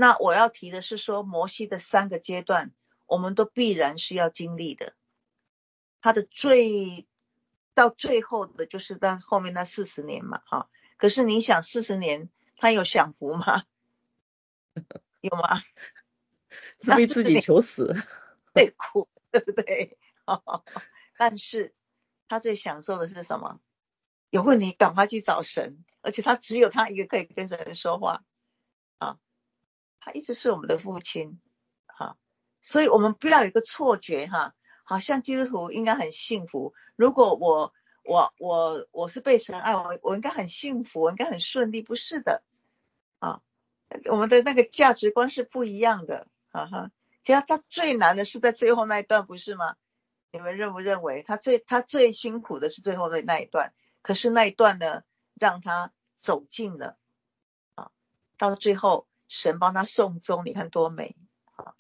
那我要提的是说，摩西的3个阶段，我们都必然是要经历的。他的到最后的就是到后面那40年嘛，哈。可是你想40年，他有享福吗？有吗？ 他为自己求死， 最苦，对不对？但是他最享受的是什么？有问题赶快去找神，而且他只有他一个可以跟神说话啊。他一直是我们的父亲啊，所以我们不要有一个错觉哈，好像基督徒应该很幸福。如果我是被神爱，我应该很幸福，我应该很顺利，不是的啊。我们的那个价值观是不一样的哈。其实他最难的是在最后那一段，不是吗？你们认不认为他最辛苦的是最后的那一段？可是那一段呢，让他走近了啊，到最后神帮他送终，你看多美啊！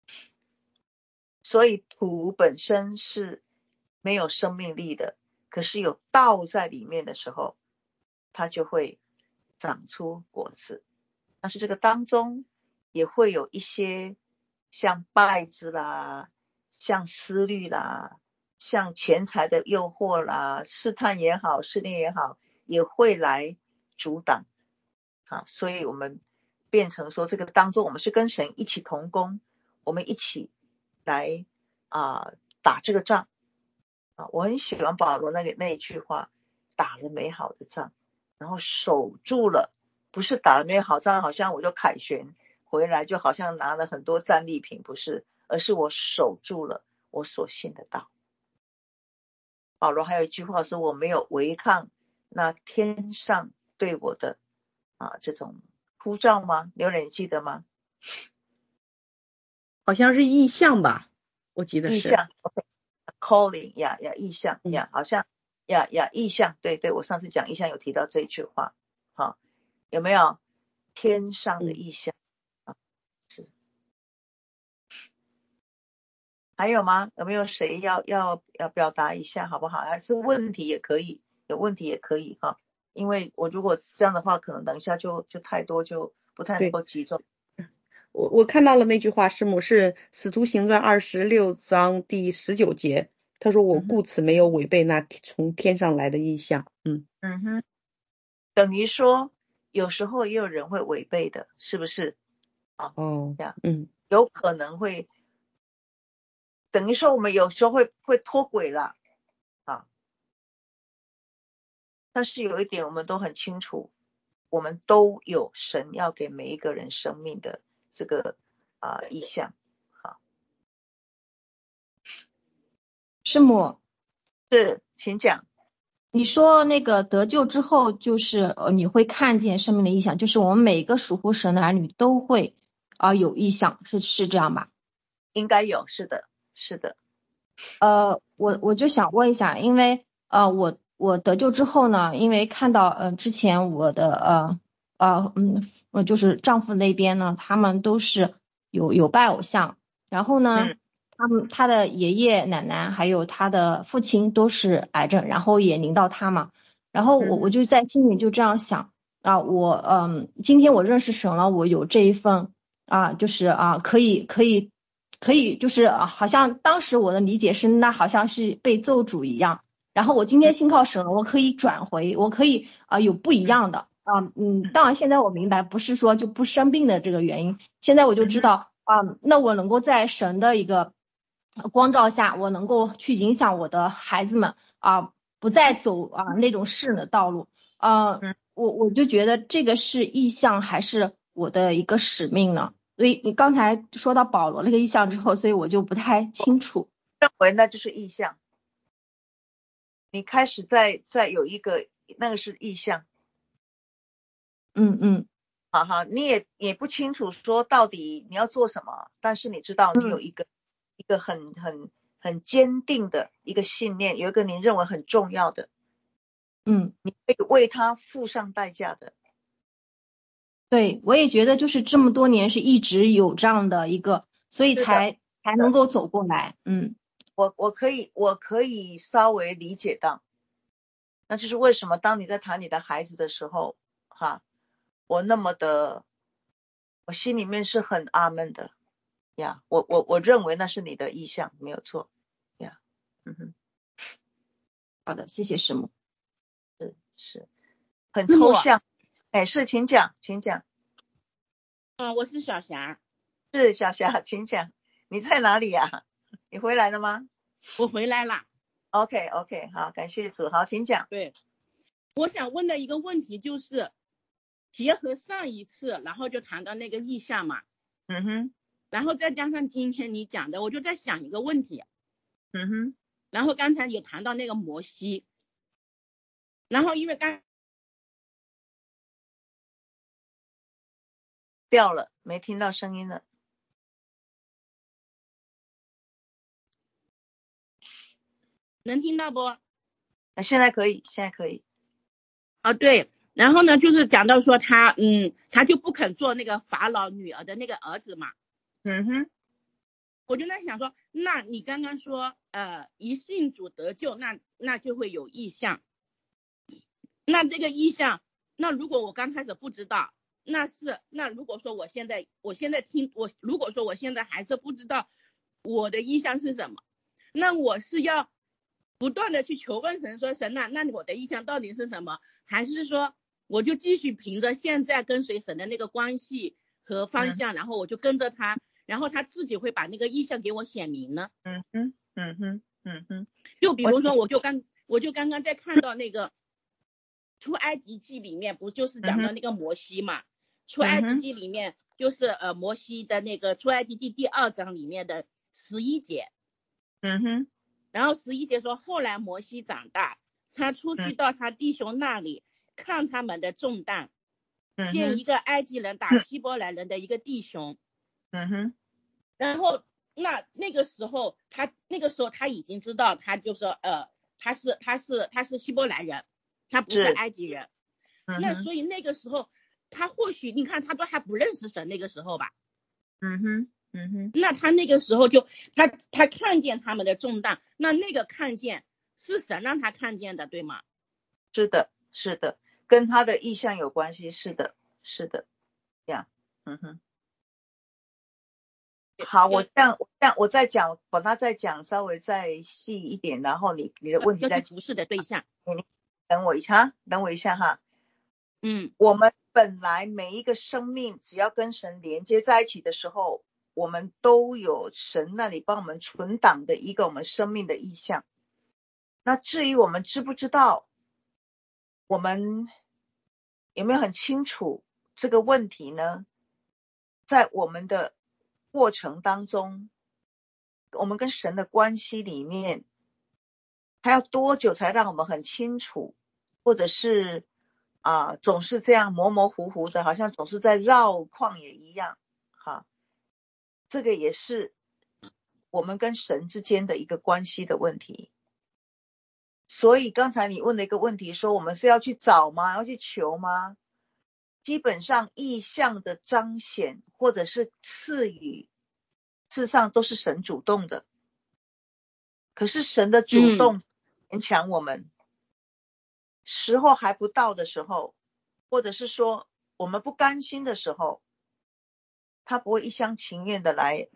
所以土本身是没有生命力的，可是有道在里面的时候，它就会长出果子。但是这个当中也会有一些像稗子啦，像思虑啦，像钱财的诱惑啦，试探也好，试炼也好，也会来阻挡啊。所以我们变成说，这个当中我们是跟神一起同工，我们一起来打这个仗啊。我很喜欢保罗那一句话，打了美好的仗，然后守住了。不是打了美好仗，好像我就凯旋回来，就好像拿了很多战利品，不是，而是我守住了我所信的道。保罗还有一句话说，我没有违抗那天上对我的这种呼召吗？刘磊记得吗？ 好像是意象吧，我记得是意象 ，calling 意象好像意象，对，我上次讲意象有提到这一句话，好，有没有天上的意象？是。还有吗？有没有谁要表达一下好不好？还是问题也可以，有问题也可以哈。因为我如果这样的话，可能等一下就太多，就不太能够集中。 我看到了那句话，师母是使徒行传26章第19节，他说我故此没有违背那从天上来的意象。 等于说有时候也有人会违背的，是不是？有可能会，等于说我们有时候会脱轨了啊。但是有一点我们都很清楚，我们都有神要给每一个人生命的这个意向。好， 师母， 是，请讲。 你说那个得救之后，就是你会看见生命的意象，就是我们每个属乎神的儿女都会有意象，是这样吧？ 应该有，是的。 我就想问一下，因为我得救之后呢，因为看到之前我的就是丈夫那边呢，他们都是有拜偶像，然后呢，他的爷爷奶奶还有他的父亲都是癌症，然后也临到他嘛，然后我就在心里就这样想今天我认识神了，我有这一份就是可以就是好像当时我的理解是那好像是被咒诅一样，然后我今天信靠神了，我可以转回，我可以有不一样的当然现在我明白不是说就不生病的这个原因，现在我就知道那我能够在神的一个光照下，我能够去影响我的孩子们不再走那种世人的道路我就觉得这个是意向还是我的一个使命呢？所以你刚才说到保罗那个意象之后，所以我就不太清楚。 认为那就是意象，你开始在有一个那个是意象。好，你也不清楚说到底你要做什么，但是你知道你有一个很坚定的一个信念，有一个你认为很重要的你可以为他付上代价的。 对，我也觉得就是这么多年是一直有这样的一个，所以才能够走过来。 我可以稍微理解到，那就是为什么当你在谈你的孩子的时候我那么的我心里面是很阿闷的呀。我认为那是你的意向，没有错呀。 好的，谢谢师母。 是很师母抽象。是，请讲，请讲。 我是小霞。 是小霞，请讲。你在哪里呀？你回来了吗？ 我回来了。 OK， 好，感谢主。好，请讲。 对，我想问的一个问题就是结合上一次，然后就谈到那个意象嘛，然后再加上今天你讲的，我就在想一个问题。然后刚才也谈到那个摩西，然后因为掉了，没听到声音了。 能听到不？ 现在可以，现在可以。 对，然后呢，就是讲到说他就不肯做那个法老女儿的那个儿子嘛。我就在想说，那你刚刚说一信主得救，那就会有异象。那这个异象，那如果我刚开始不知道，那如果说我现在如果说我现在还是不知道我的异象是什么，那我是要不断的去求问神，说神那我的意向到底是什么？还是说我就继续凭着现在跟随神的那个关系和方向，然后我就跟着他，然后他自己会把那个意向给我显明呢？就比如说我就刚刚在看到那个出埃及记里面，不就是讲到那个摩西嘛？出埃及记里面就是摩西的那个出埃及记第2章里面的11节。然后11节说，后来摩西长大，他出去到他弟兄那里，看他们的重担，见一个埃及人打希伯来人的一个弟兄。然后那个时候他已经知道，他就说他是希伯来人，他不是埃及人。那所以那个时候他或许你看他都还不认识神，那个时候吧。那他那个时候就他看见他们的重担，那个看见是神让他看见的，对吗？ 是的，跟他的意向有关系。是的呀。好，我再讲，把它再讲稍微再细一点，然后你的问题再就是服侍的对象。 你等我一下哈。我们本来每一个生命只要跟神连接在一起的时候，我们都有神那里帮我们存档的一个我们生命的意向。那至于我们知不知道，我们有没有很清楚这个问题呢？在我们的过程当中，我们跟神的关系里面，还要多久才让我们很清楚，或者是总是这样模模糊糊的，好像总是在绕旷野一样。这个也是我们跟神之间的一个关系的问题。所以刚才你问的一个问题说，我们是要去找吗？要去求吗？基本上意象的彰显或者是赐予，事实上都是神主动的。可是神的主动勉强我们，时候还不到的时候，或者是说我们不甘心的时候，他不会一厢情愿的来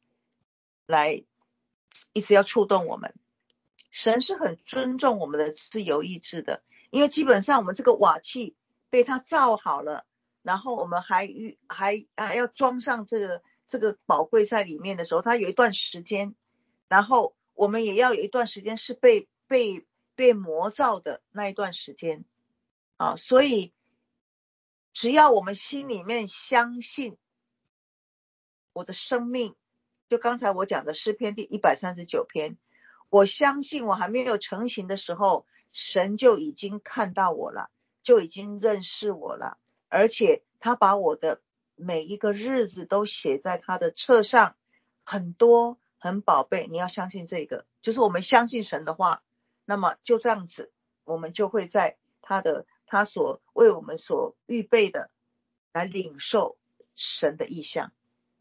一直要触动我们。神是很尊重我们的自由意志的，因为基本上我们这个瓦器被他造好了，然后我们还要装上这个宝贵在里面的时候，它有一段时间，然后我们也要有一段时间是被磨造的那一段时间所以只要我们心里面相信，我的生命，就刚才我讲的诗篇第139篇，我相信我还没有成型的时候，神就已经看到我了，就已经认识我了，而且他把我的每一个日子都写在他的册上，很多很宝贝。你要相信这个，就是我们相信神的话，那么就这样子，我们就会在他所为我们所预备的来领受神的意象，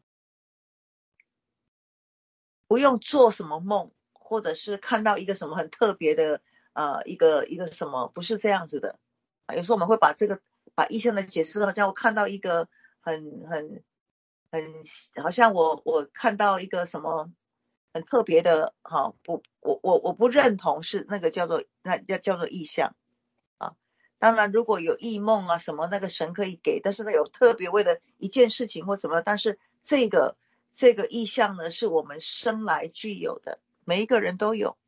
不用做什么梦，或者是看到一个什么很特别的一个什么，不是这样子的。有时候我们会把意象的解释好像我看到一个很好像我看到一个什么很特别的，我不认同是那个叫做异象啊。当然如果有异梦啊什么，那个神可以给，但是那有特别为了一件事情或怎么，但是这个异象呢是我们生来具有的，每一个人都有。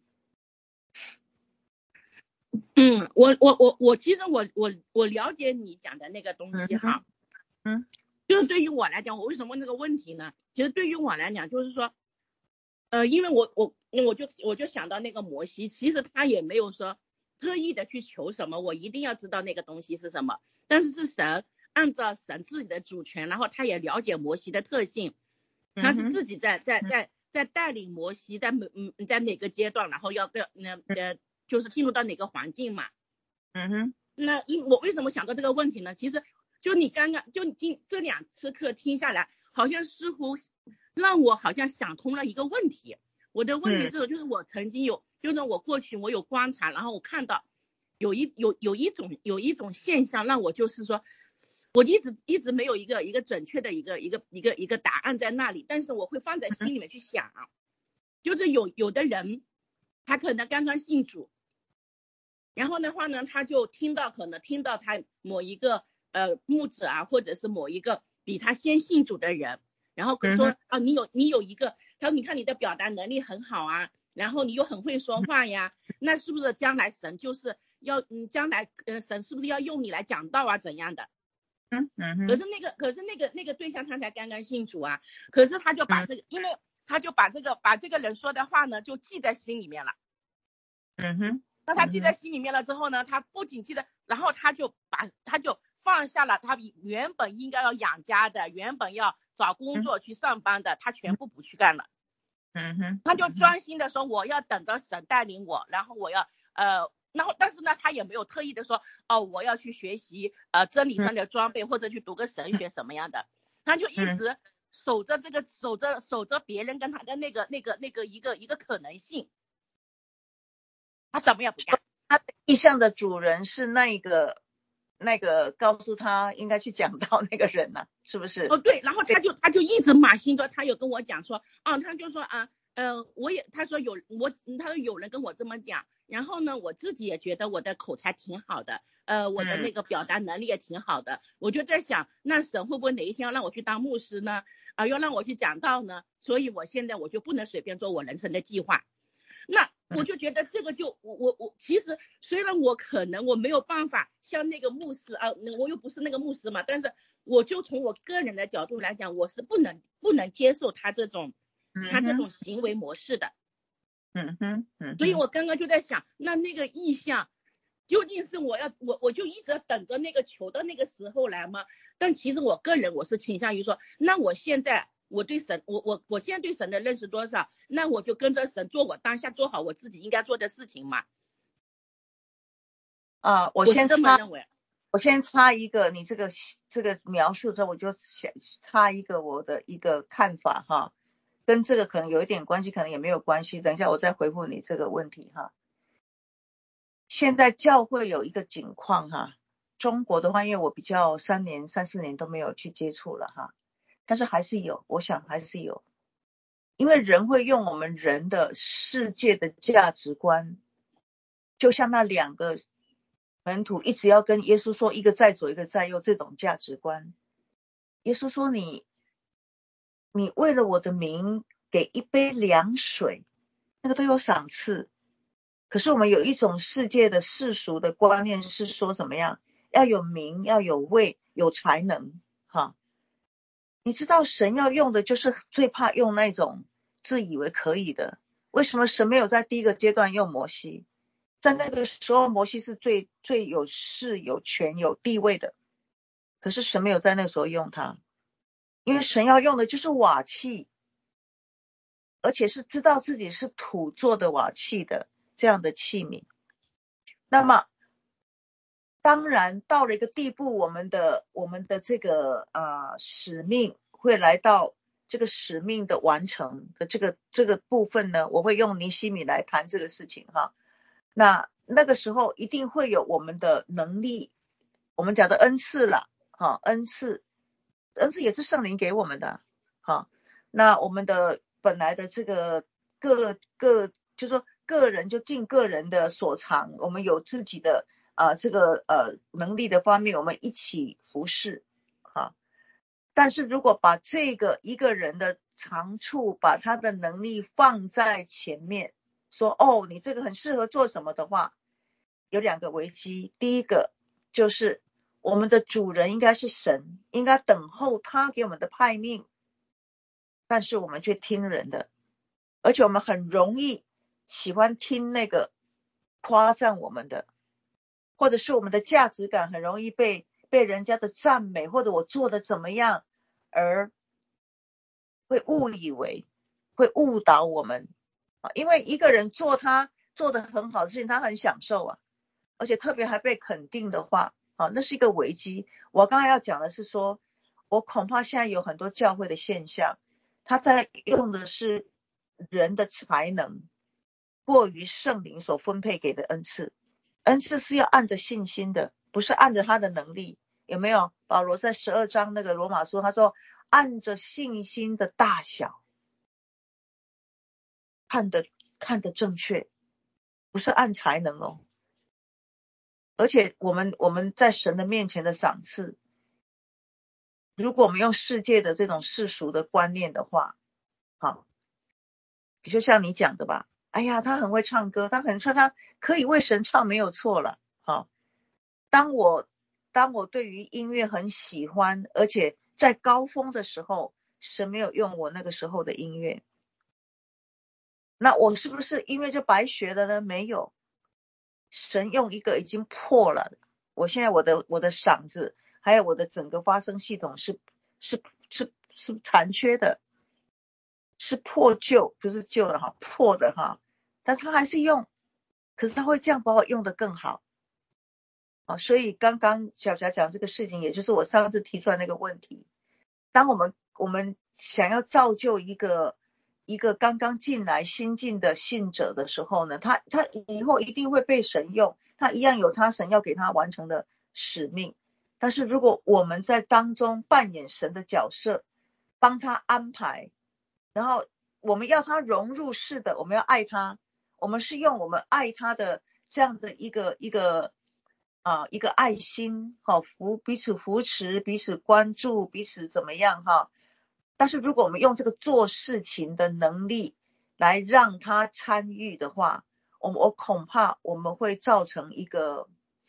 我其实我了解你讲的那个东西哈，就是对于我来讲，我为什么问这个问题呢？其实对于我来讲，就是说，因为我就想到那个摩西，其实他也没有说特意的去求什么，我一定要知道那个东西是什么，但是是神按照神自己的主权，然后他也了解摩西的特性，他是自己在带领摩西在哪个阶段，然后要就是进入到哪个环境嘛。那我为什么想到这个问题呢？其实就你刚刚就这2次课听下来，好像似乎让我好像想通了一个问题。我的问题是，就是我曾经就是我过去我有观察，然后我看到有一种现象，让我就是说，我一直没有一个准确的一个答案在那里，但是我会放在心里面去想，就是有的人他可能刚刚信主。然后的话呢，他就可能听到他某一个牧者啊，或者是某一个比他先信主的人，然后说你有一个，他说你看你的表达能力很好啊，然后你又很会说话呀，那是不是将来神就是要将来神是不是要用你来讲道啊怎样的？可是那个对象他才刚刚信主啊，可是他就把这个，因为他就把这个人说的话呢就记在心里面了。那他记在心里面了之后呢，他不仅记得，然后他就放下了他原本应该要养家的，原本要找工作去上班的，他全部不去干了。他就专心的说我要等着神带领我，然后我要然后但是呢他也没有特意的说我要去学习真理上的装备或者去读个神学什么样的，他就一直守着别人跟他的那个一个可能性。他什么也不干。 他的意象的主人是那个告诉他应该去讲道那个人呢，是不是？ 对，然后他就一直满心说，他有跟我讲说他就说他说有人跟我这么讲，然后呢我自己也觉得我的口才挺好的，我的那个表达能力也挺好的，我就在想那神会不会哪一天要让我去当牧师呢？要让我去讲道呢？所以我现在我就不能随便做我人生的计划。那我就觉得这个就我其实虽然我可能我没有办法像那个牧师我又不是那个牧师嘛，但是我就从我个人的角度来讲，我是不能接受他这种行为模式的。所以我刚刚就在想，那个意象究竟是我就一直等着那个求的那个时候来吗？但其实我个人我是倾向于说，那我现在我对神我现在对神的认识多少，那我就跟着神做我当下做好我自己应该做的事情嘛。 我先插一个你这个描述之后，我就插一个我的一个看法哈，跟这个可能有一点关系，可能也没有关系，等一下我再回复你这个问题哈。现在教会有一个情况哈，中国的话因为我比较3年3、4年都没有去接触了哈，但是还是有，我想还是有，因为人会用我们人的世界的价值观，就像那2个门徒一直要跟耶稣说一个在左一个在右这种价值观。耶稣说你为了我的名给一杯凉水，那个都有赏赐。可是我们有一种世界的世俗的观念是说怎么样，要有名要有位有才能哈。你知道神要用的就是最怕用那种自以为可以的。为什么神没有在第一个阶段用摩西？在那个时候摩西是最有势有权有地位的，可是神没有在那个时候用他，因为神要用的就是瓦器，而且是知道自己是土做的瓦器的这样的器皿。那么当然到了一个地步，我们的这个使命会来到这个使命的完成的这个部分呢，我会用尼希米来谈这个事情哈。那个时候一定会有我们的能力，我们讲的恩赐了哈，恩赐也是圣灵给我们的， 那我们的本来的这个就是说个人就尽个人的所长，我们有自己的这个能力的方面，我们一起服侍但是如果把这个一个人的长处，把他的能力放在前面，说哦你这个很适合做什么的话，有2个危机。第一个就是我们的主人应该是神，应该等候他给我们的派命，但是我们却听人的，而且我们很容易喜欢听那个夸赞我们的，或者是我们的价值感很容易被人家的赞美，或者我做的怎么样，而会误以为，会误导我们因为一个人他做得很好的事情，他很享受而且特别还被肯定的话那是一个危机。我刚才要讲的是说，我恐怕现在有很多教会的现象，他在用的是人的才能过于圣灵所分配给的恩赐。恩赐是要按着信心的，不是按着他的能力。有没有？保罗在12章那个罗马书，他说按着信心的大小看得正确，不是按才能而且我们在神的面前的赏赐，如果我们用世界的这种世俗的观念的话就像你讲的吧，哎呀他很会唱歌，他可以为神唱，没有错了当我对于音乐很喜欢，而且在高峰的时候，神没有用我那个时候的音乐，那我是不是音乐就白学了呢？没有，神用一个已经破了，我现在我的嗓子还有我的整个发声系统是残缺的，是破旧，不是旧的破的但他还是用，可是他会这样把我用得更好所以刚刚小霞讲这个事情，也就是我上次提出来那个问题，当我们想要造就一个刚刚进来新进的信者的时候呢，他以后一定会被神用，他一样有他神要给他完成的使命。但是如果我们在当中扮演神的角色，帮他安排，然后我们要他融入式的，我们要爱他，我们是用我们爱他的这样的一个爱心彼此扶持，彼此关注，彼此怎么样但是如果我们用这个做事情的能力来让他参与的话，我恐怕我们会造成一个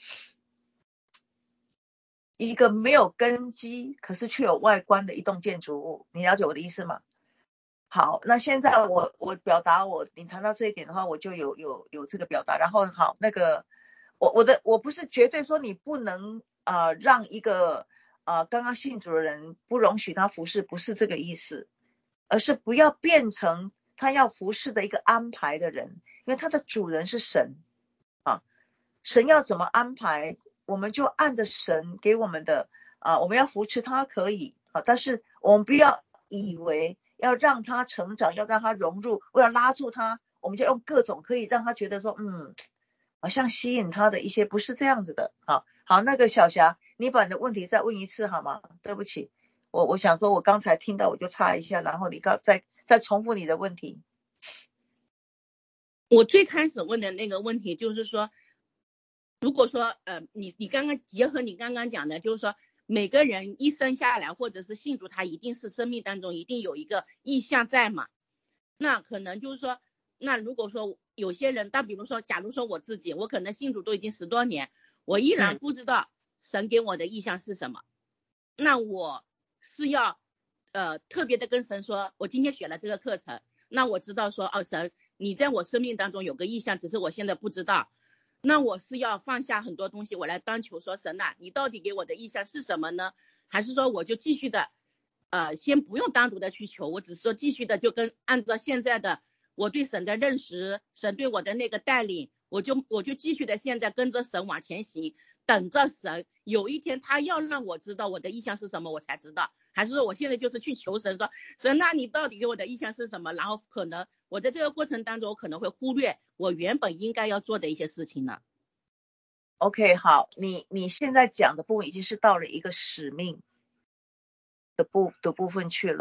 没有根基可是却有外观的一栋建筑物。你了解我的意思吗？好，那现在我表达你谈到这一点的话，我就有这个表达。然后好，那个我不是绝对说你不能让一个刚刚信主的人不容许他服侍，不是这个意思，而是不要变成他要服侍的一个安排的人，因为他的主人是神神要怎么安排，我们就按着神给我们的我们要扶持他可以但是我们不要以为要让他成长，要让他融入，我要拉住他，我们就用各种可以让他觉得说好像吸引他的一些，不是这样子的好，那个小霞，你把你的问题再问一次好吗？对不起，我想说我刚才听到我就插一下，然后你再重复你的问题。 我最开始问的那个问题就是说，如果说你刚刚结合你刚刚讲的，就是说每个人一生下来或者是信主，他一定是生命当中一定有一个意向在嘛，那可能就是说，那如果说有些人，比如说假如说我自己，我可能信主都已经10多年，我依然不知道神给我的意向是什么，那我是要特别的跟神说，我今天选了这个课程，那我知道说神你在我生命当中有个意向，只是我现在不知道，那我是要放下很多东西，我来当求说神你到底给我的意向是什么呢？还是说我就继续的先不用单独的去求，我只是说继续的就按照现在的我对神的认识，神对我的那个带领，我就继续的现在跟着神往前行，等着神有一天他要让我知道我的意向是什么我才知道，还是说我现在就是去求神说神你到底给我的意向是什么，然后可能我在这个过程当中我可能会忽略我原本应该要做的一些事情呢。 OK 好，你现在讲的部分已经是到了一个使命的部分去了，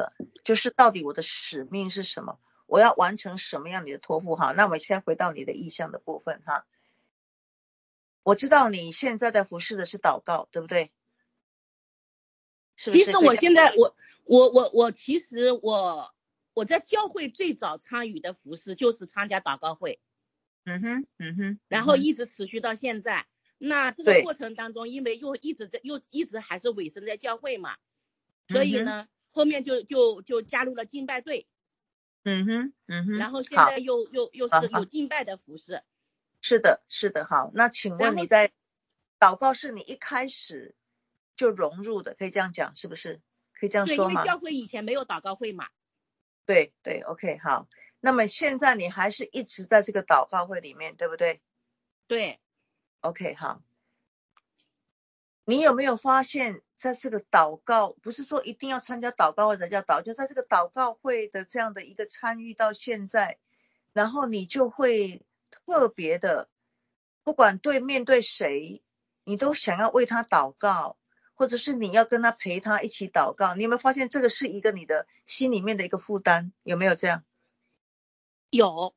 就是到底我的使命是什么，我要完成什么样的托付哈。那我们现在回到你的意向的部分哈。我知道你现在的服侍的是祷告，对不对？是不是？ 其实我现在其实我在教会最早参与的服侍就是参加祷告会，然后一直持续到现在。那这个过程当中，因为又一直还是委身在教会嘛，所以呢，后面就加入了敬拜队。然后现在又是有敬拜的服侍。 是的，是的，好。那请问你在祷告是你一开始就融入的，可以这样讲是不是？可以这样说吗？ 对，因为教会以前没有祷告会嘛。 对对 ，OK， 好。那么现在你还是一直在这个祷告会里面，对不对？ 对。 OK， 好。你有没有发现在这个祷告，不是说一定要参加祷告会才叫祷，就在这个祷告会的这样的一个参与到现在，然后你就会特别的，不管面对谁，你都想要为他祷告，或者是你要跟他陪他一起祷告。你有没有发现这个是一个你的心里面的一个负担？有没有这样？ 有。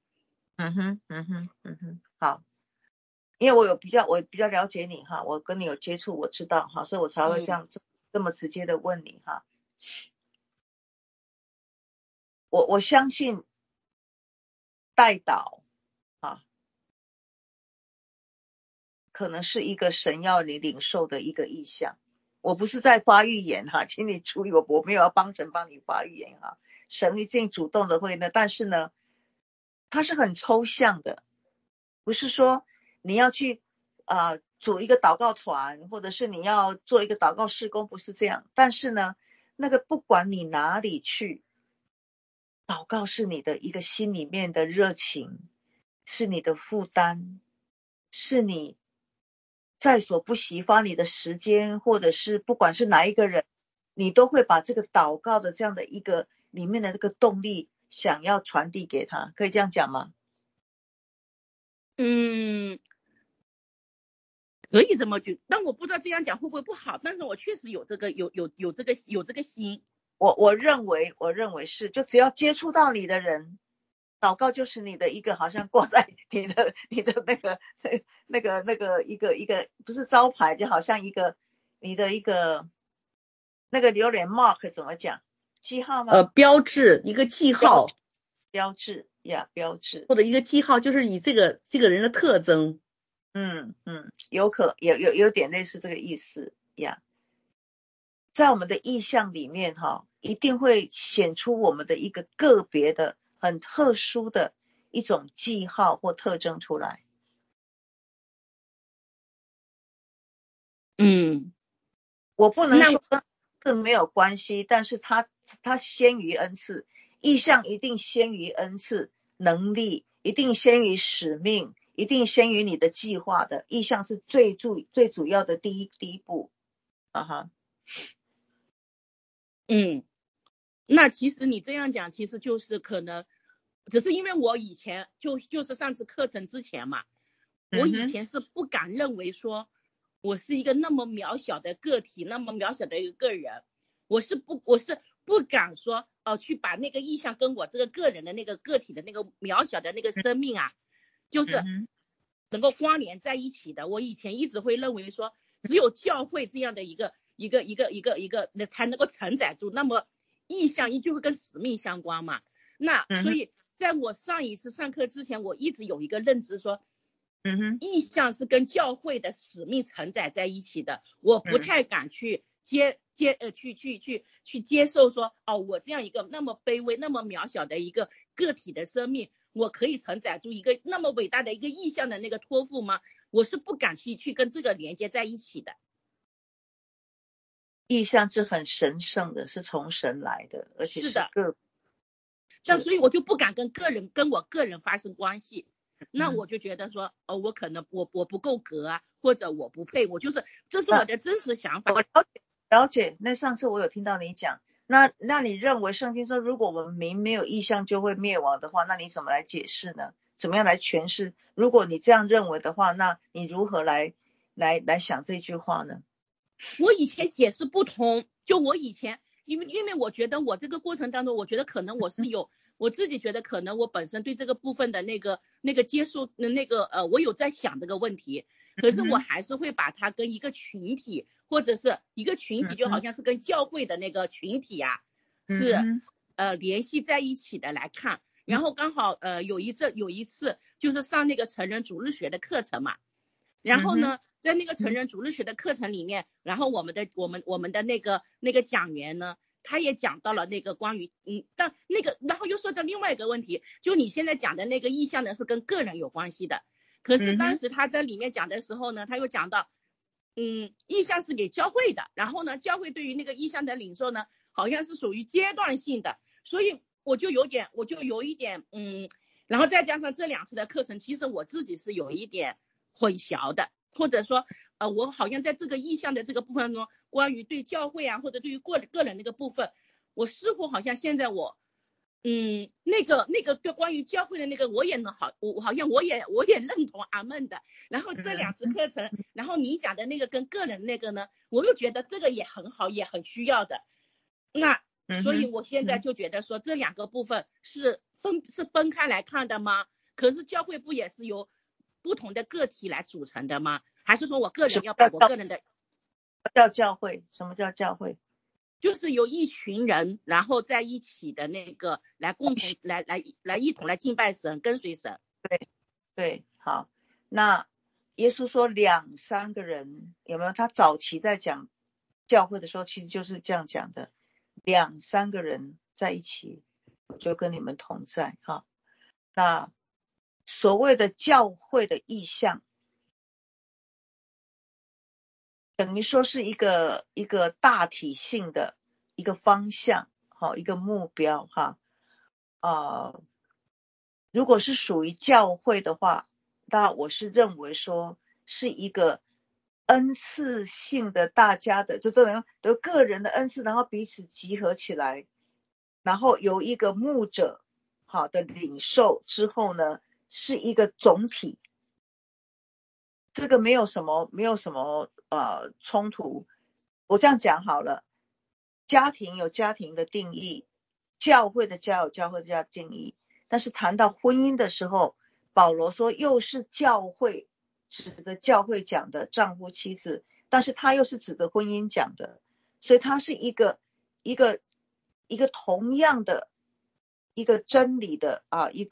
好。因为我比较了解你哈，我跟你有接触，我知道哈，所以我才会这样这么直接的问你哈。我相信代祷啊，可能是一个神要你领受的一个意向。我不是在发预言哈，请你注意，我没有要帮神帮你发预言哈，神一定主动的会呢，但是呢，它是很抽象的，不是说你要去组一个祷告团，或者是你要做一个祷告事工，不是这样。但是呢，那个不管你哪里去，祷告是你的一个心里面的热情，是你的负担，是你在所不惜花你的时间，或者是不管是哪一个人，你都会把这个祷告的这样的一个里面的这个动力想要传递给他，可以这样讲吗？ 可以这么举，但我不知道这样讲会不会不好，但是我确实有这个心。 我认为是，就只要接触到你的人，祷告就是你的一个好像挂在你的那个一个不是招牌，就好像一个你的一个那个榴莲 mark 怎么讲？记号吗？ 标志，一个记号。 标志呀，标志或者一个记号，就是以这个人的特征。 有点类似这个意思呀。在我们的意象里面哈，一定会显出我们的一个个别的很特殊的一种记号或特征出来。我不能说跟没有关系，但是它先于恩赐，意象一定先于恩赐，能力一定先于使命，一定先于你的计划的。意象是最主要的第一步。 那其实你这样讲，其实就是可能只是因为我以前就是上次课程之前嘛，我以前是不敢认为说我是一个那么渺小的个体，那么渺小的一个人，我是不敢说去把那个意象跟我这个个人的那个个体的那个渺小的那个生命啊，就是能够关联在一起的。我以前一直会认为说，只有教会这样的一个才能够承载住，那么意象就会跟使命相关嘛。那所以在我上一次上课之前，我一直有一个认知说，意象是跟教会的使命承载在一起的。我不太敢去接受说，我这样一个那么卑微那么渺小的一个个体的生命，我可以承载住一个那么伟大的一个意象的那个托付吗？我是不敢去跟这个连接在一起的。 意象是很神圣的，是从神来的，而且是但所以我就不敢跟我个人发生关系。那我就觉得说，我可能我不够格啊，或者我不配，这是我的真实想法。 我了解。那上次我有听到你讲，那你认为圣经说如果我们民没有意象就会灭亡的话，那你怎么来解释呢？怎么样来诠释？如果你这样认为的话，那你如何来想这句话呢？ 我以前解释不通，就我以前因为我觉得我这个过程当中，我觉得可能我是有我自己觉得可能我本身对这个部分的那个接受我有在想这个问题，可是我还是会把它跟一个群体或者是一个群体，就好像是跟教会的那个群体啊，是联系在一起的来看。然后刚好有一次就是上那个成人主日学的课程嘛，然后呢，在那个成人主日学的课程里面，然后我们的那个讲员呢，他也讲到了那个关于但那个然后又说到另外一个问题，就你现在讲的那个意向呢是跟个人有关系的，可是当时他在里面讲的时候呢，他又讲到意向是给教会的，然后呢，教会对于那个意向的领受呢，好像是属于阶段性的，所以我就有一点然后再加上这2次的课程，其实我自己是有一点混淆的，或者说我好像在这个意向的这个部分中，关于对教会啊或者对于个人那个部分，我似乎好像现在我那个对关于教会的那个我好像我也认同阿门的，然后这2次课程，然后你讲的那个跟个人那个呢，我又觉得这个也很好，也很需要的。那所以我现在就觉得说这2个部分是分开来看的吗？可是教会不也是由不同的个体来组成的吗？还是说我个人要把我个人的叫教会？什么叫教会？ 就是由一群人然后在一起的那个来共同来一同来敬拜神，跟随神。 对，好。那耶稣说2、3个人，有没有？他早期在讲教会的时候其实就是这样讲的，2、3个人在一起，我就跟你们同在哈。那所谓的教会的意向，等于说是一个大体性的一个方向，好，一个目标哈。如果是属于教会的话，那我是认为说是一个恩赐性的，大家的就都能有个人的恩赐，然后彼此集合起来，然后有一个牧者好的领受之后呢，是一个总体。这个没有什么冲突。我这样讲好了，家庭有家庭的定义，教会的家有教会的家定义，但是谈到婚姻的时候，保罗说又是教会，指的教会讲的丈夫妻子，但是他又是指的婚姻讲的，所以它是一个同样的一个真理的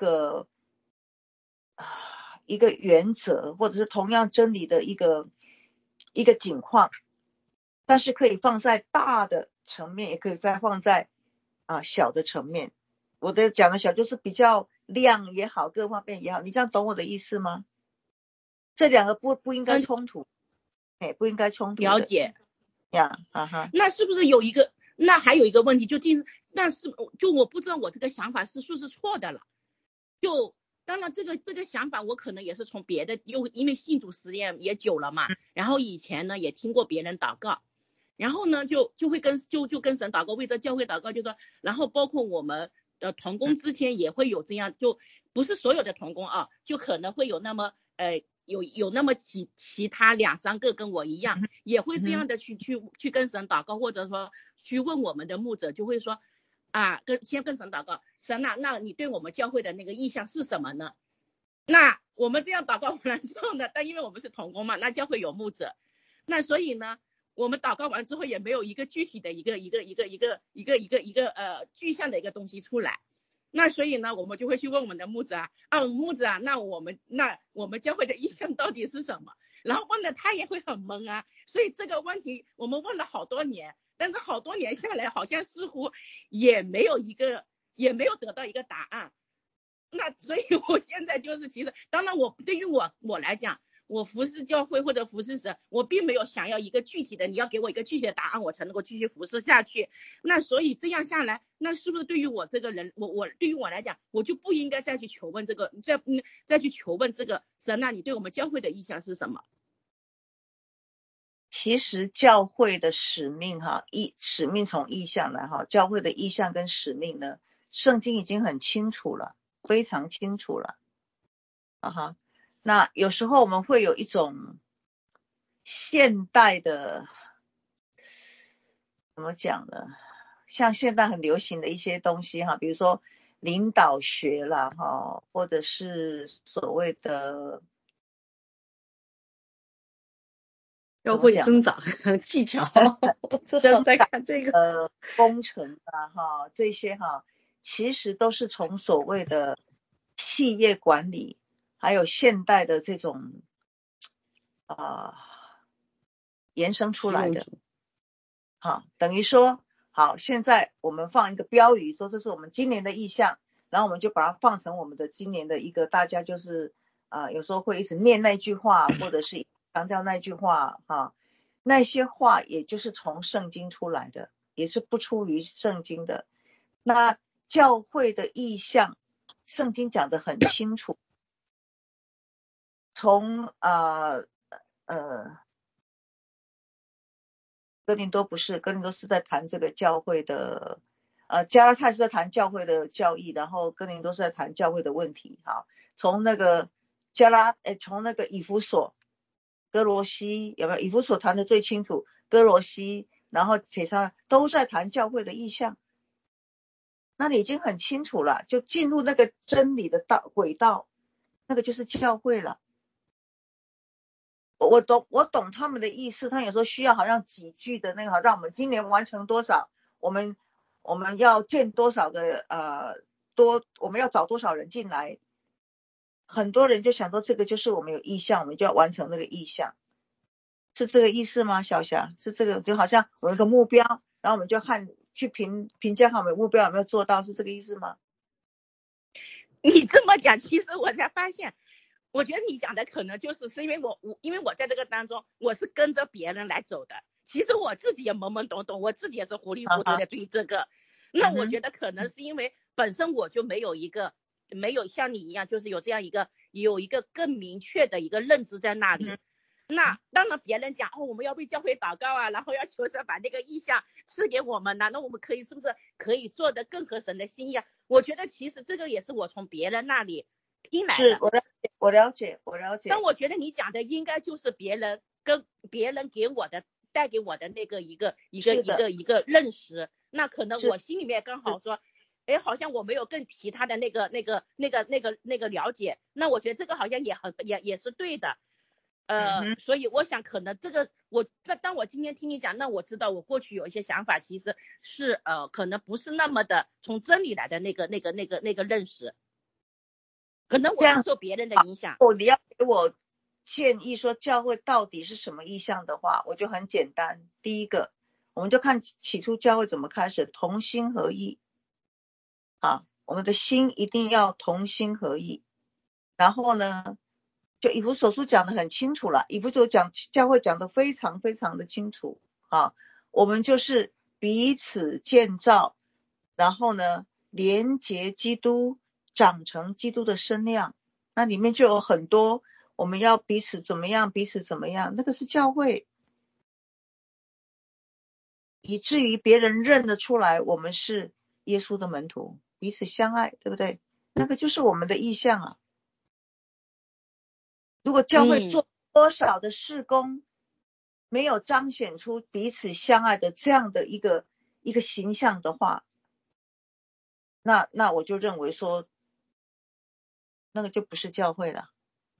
一个原则，或者是同样真理的一个景况，但是可以放在大的层面，也可以再放在小的层面。我的讲的小就是比较量也好，各方面也好，你这样懂我的意思吗？这2个不应该冲突，不应该冲突的。 了解呀， 那是不是那还有一个问题，就我不知道我这个想法是不是错的了。就当然这个想法我可能也是从别的，因为信主实验也久了嘛，然后以前呢也听过别人祷告，然后呢就会跟神祷告，为这教会祷告，就说，然后包括我们的同工之间也会有这样，就不是所有的同工就可能会有那么有那么其他2、3个跟我一样，也会这样的去跟神祷告，或者说去问我们的牧者，就会说先跟神祷告，神那你对我们教会的那个意向是什么呢？那我们这样祷告完了之后呢，但因为我们是同工嘛，那教会有牧者，那所以呢，我们祷告完之后也没有一个具体的一个具象的一个东西出来。那所以呢，我们就会去问我们的牧者牧者那我们教会的意向到底是什么？然后问了他也会很懵所以这个问题我们问了好多年，但是好多年下来，好像似乎也没有得到一个答案。那所以我现在就是其实，当然对于我来讲，我服侍教会或者服侍神，我并没有想要一个具体的，你要给我一个具体的答案，我才能够继续服侍下去。那所以这样下来，那是不是对于我这个人，对于我来讲，我就不应该再去求问这个，再去求问这个神，那你对我们教会的意向是什么？ 其实教会的使命使命从意向来教会的意向跟使命呢，圣经已经很清楚了，非常清楚了那有时候我们会有一种现代的怎么讲呢？ 像现在很流行的一些东西哈，比如说领导学啦哈，或者是所谓的教会增长技巧，正好在看这个工程啊哈，这些哈，其实都是从所谓的企业管理，还有现代的这种延伸出来的。好，等于说好，现在我们放一个标语说这是我们今年的意向，然后我们就把它放成我们的今年的一个，大家就是有时候会一直念那句话，或者是强调那句话哈，那些话也就是从圣经出来的，也是不出于圣经的。那教会的意向，圣经讲得很清楚，从哥林多不是，哥林多是在谈这个教会的，加拉太是在谈教会的教义，然后哥林多是在谈教会的问题。好，从那个从那个以弗所、哥罗西有没有？以弗所谈的最清楚，哥罗西，然后帖撒罗都在谈教会的意向。那你已经很清楚了，就进入那个真理的轨道，那个就是教会了。我懂他们的意思，他有时候需要好像几句的那个，让我们今年完成多少，我们要建多少个我们要找多少人进来，很多人就想说这个就是我们有意向，我们就要完成那个意向，是这个意思吗？小霞是这个，就好像我有个目标，然后我们就去评价我们目标有没有做到，是这个意思吗？ 你这么讲，其实我才发现。我觉得你讲的可能就是因为因为我在这个当中我是跟着别人来走的，其实我自己也懵懵懂懂，我自己也是糊里糊涂的对这个。那我觉得可能是因为本身我就没有像你一样，就是有一个更明确的一个认知在那里。那当然别人讲我们要为教会祷告啊，然后要求神把那个意向赐给我们，那我们是不是可以做得更合神的心意啊？我觉得其实这个也是我从别人那里听来的。 是我了解。 但我觉得你讲的应该就是别人带给我的那个一个认识，那可能我心里面刚好说，好像我没有更提他的那个了解，那我觉得这个好像也是对的。所以我想可能这个当我今天听你讲，那我知道我过去有一些想法其实是可能不是那么的从真理来的那个认识。可能我是受别人的影响。 你要给我建议说教会到底是什么意向的话，我就很简单。第一个，我们就看起初教会怎么开始，同心合意。我们的心一定要同心合意。然后呢，就以弗所书讲的很清楚了，以弗所教会讲的非常非常的清楚。我们就是彼此建造，然后呢，连结基督，长成基督的身量，那里面就有很多我们要彼此怎么样，那个是教会，以至于别人认得出来我们是耶稣的门徒，彼此相爱，对不对？那个就是我们的意向啊。如果教会做多少的事工，没有彰显出彼此相爱的这样的一个形象的话，那我就认为说那个就不是教会了。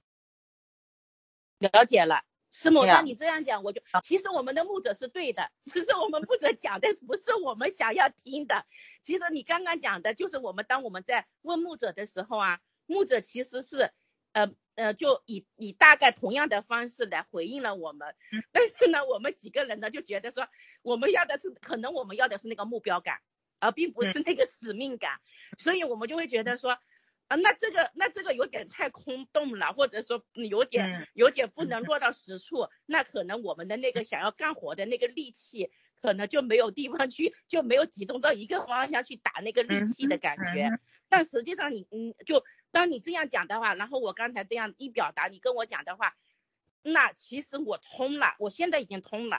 了解了，师母，那你这样讲，其实我们的牧者是对的，只是我们牧者讲的不是我们想要听的。其实你刚刚讲的就是当我们在问牧者的时候啊，牧者其实是就以大概同样的方式来回应了我们，但是呢，我们几个人呢就觉得说，可能我们要的是那个目标感，而并不是那个使命感，所以我们就会觉得说。那这个有点太空洞了，或者说有点不能落到实处，那可能我们的那个想要干活的那个力气可能就没有地方去，就没有集中到一个方向去打那个力气的感觉。但实际上就当你这样讲的话，然后我刚才这样一表达，你跟我讲的话，那其实我通了，我现在已经通了。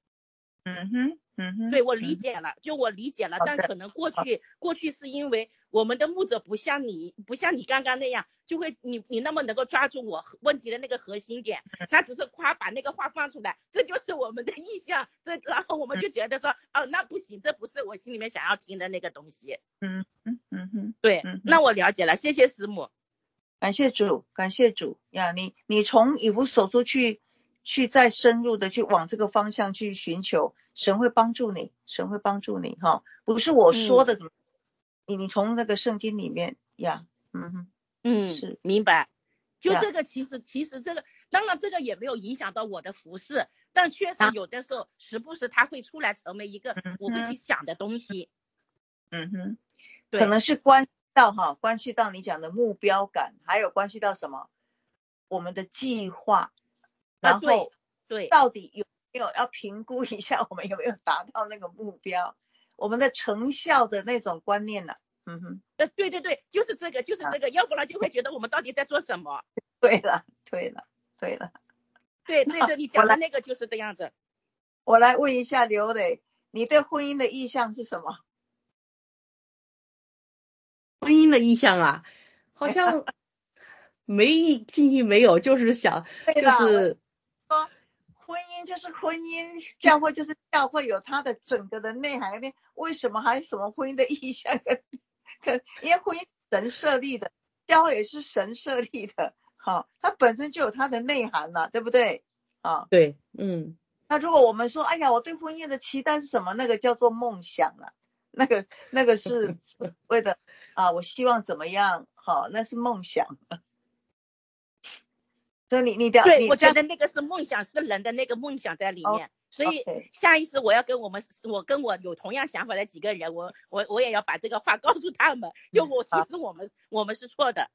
对，我理解了，但可能过去是因为我们的牧者不像你刚刚那样，就会你那么能够抓住我问题的那个核心点，他只是把那个话放出来，这就是我们的意向，然后我们就觉得说，哦，那不行，这不是我心里面想要听的那个东西。对，那我了解了，谢谢师母。 感谢主，感谢主呀！你从以弗所书去再深入的去往这个方向去寻求，神会帮助你，神会帮助你哈，不是我说的怎么，你从那个圣经里面呀，是明白。就这个其实这个当然这个也没有影响到我的服事，但确实有的时候时不时它会出来成为一个我会去想的东西。 对，可能是关系到你讲的目标感，还有关系到什么？我们的计划，然后对， 到底有没有要评估一下我们有没有达到那个目标，我们的成效的那种观念呢？ 对，就是这个，要不然就会觉得我们到底在做什么。 对了， 对，你讲的那个就是这样子。 我来问一下刘磊，你对婚姻的意向是什么？ 婚姻的意向啊，好像进去没有，就是想就是说婚姻就是婚姻，教会就是教会，有它的整个的内涵。为什么还有什么婚姻的意向？因为婚姻神设立的，教会也是神设立的，它本身就有它的内涵了，对不对？ 对， 那如果我们说，哎呀，我对婚姻的期待是什么？那个叫做梦想了，那个是为的我希望怎么样？那是梦想。所以对，我觉得那个是梦想，是人的那个梦想在里面。所以下一次我要跟我有同样想法的几个人，我也要把这个话告诉他们。就其实我们是错的。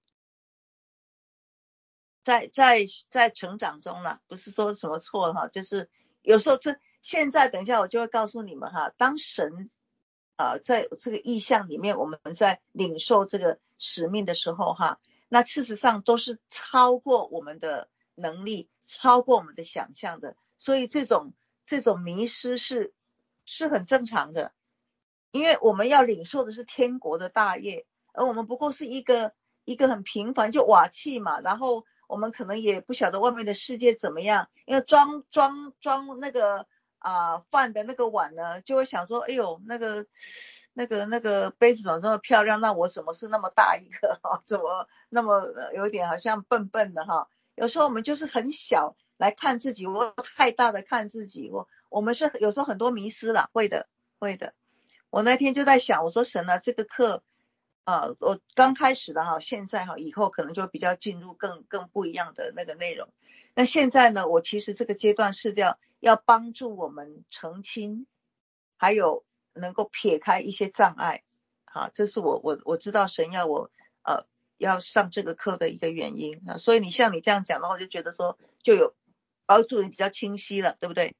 在成长中了，不是说什么错哈，就是有时候现在等一下我就会告诉你们哈，当神在这个意象里面，我们在领受这个使命的时候哈，那事实上都是超过我们的能力，超过我们的想象的，所以这种迷失是很正常的，因为我们要领受的是天国的大业，而我们不过是一个很平凡就瓦器嘛，然后我们可能也不晓得外面的世界怎么样，因为装那个饭的那个碗呢，就会想说，哎呦，那个杯子怎么这么漂亮？那我怎么是那么大一个怎么那么有点好像笨笨的哈？有时候我们就是很小来看自己，我太大的看自己，我们是有时候很多迷失了，会的。我那天就在想，我说神啊，这个课我刚开始的现在以后可能就比较进入更不一样的那个内容。那现在呢，我其实这个阶段是要帮助我们澄清，还有能够撇开一些障碍。这是我知道神要我要上这个课的一个原因所以你像你这样讲的话，我就觉得说就有帮助你比较清晰了，对不对？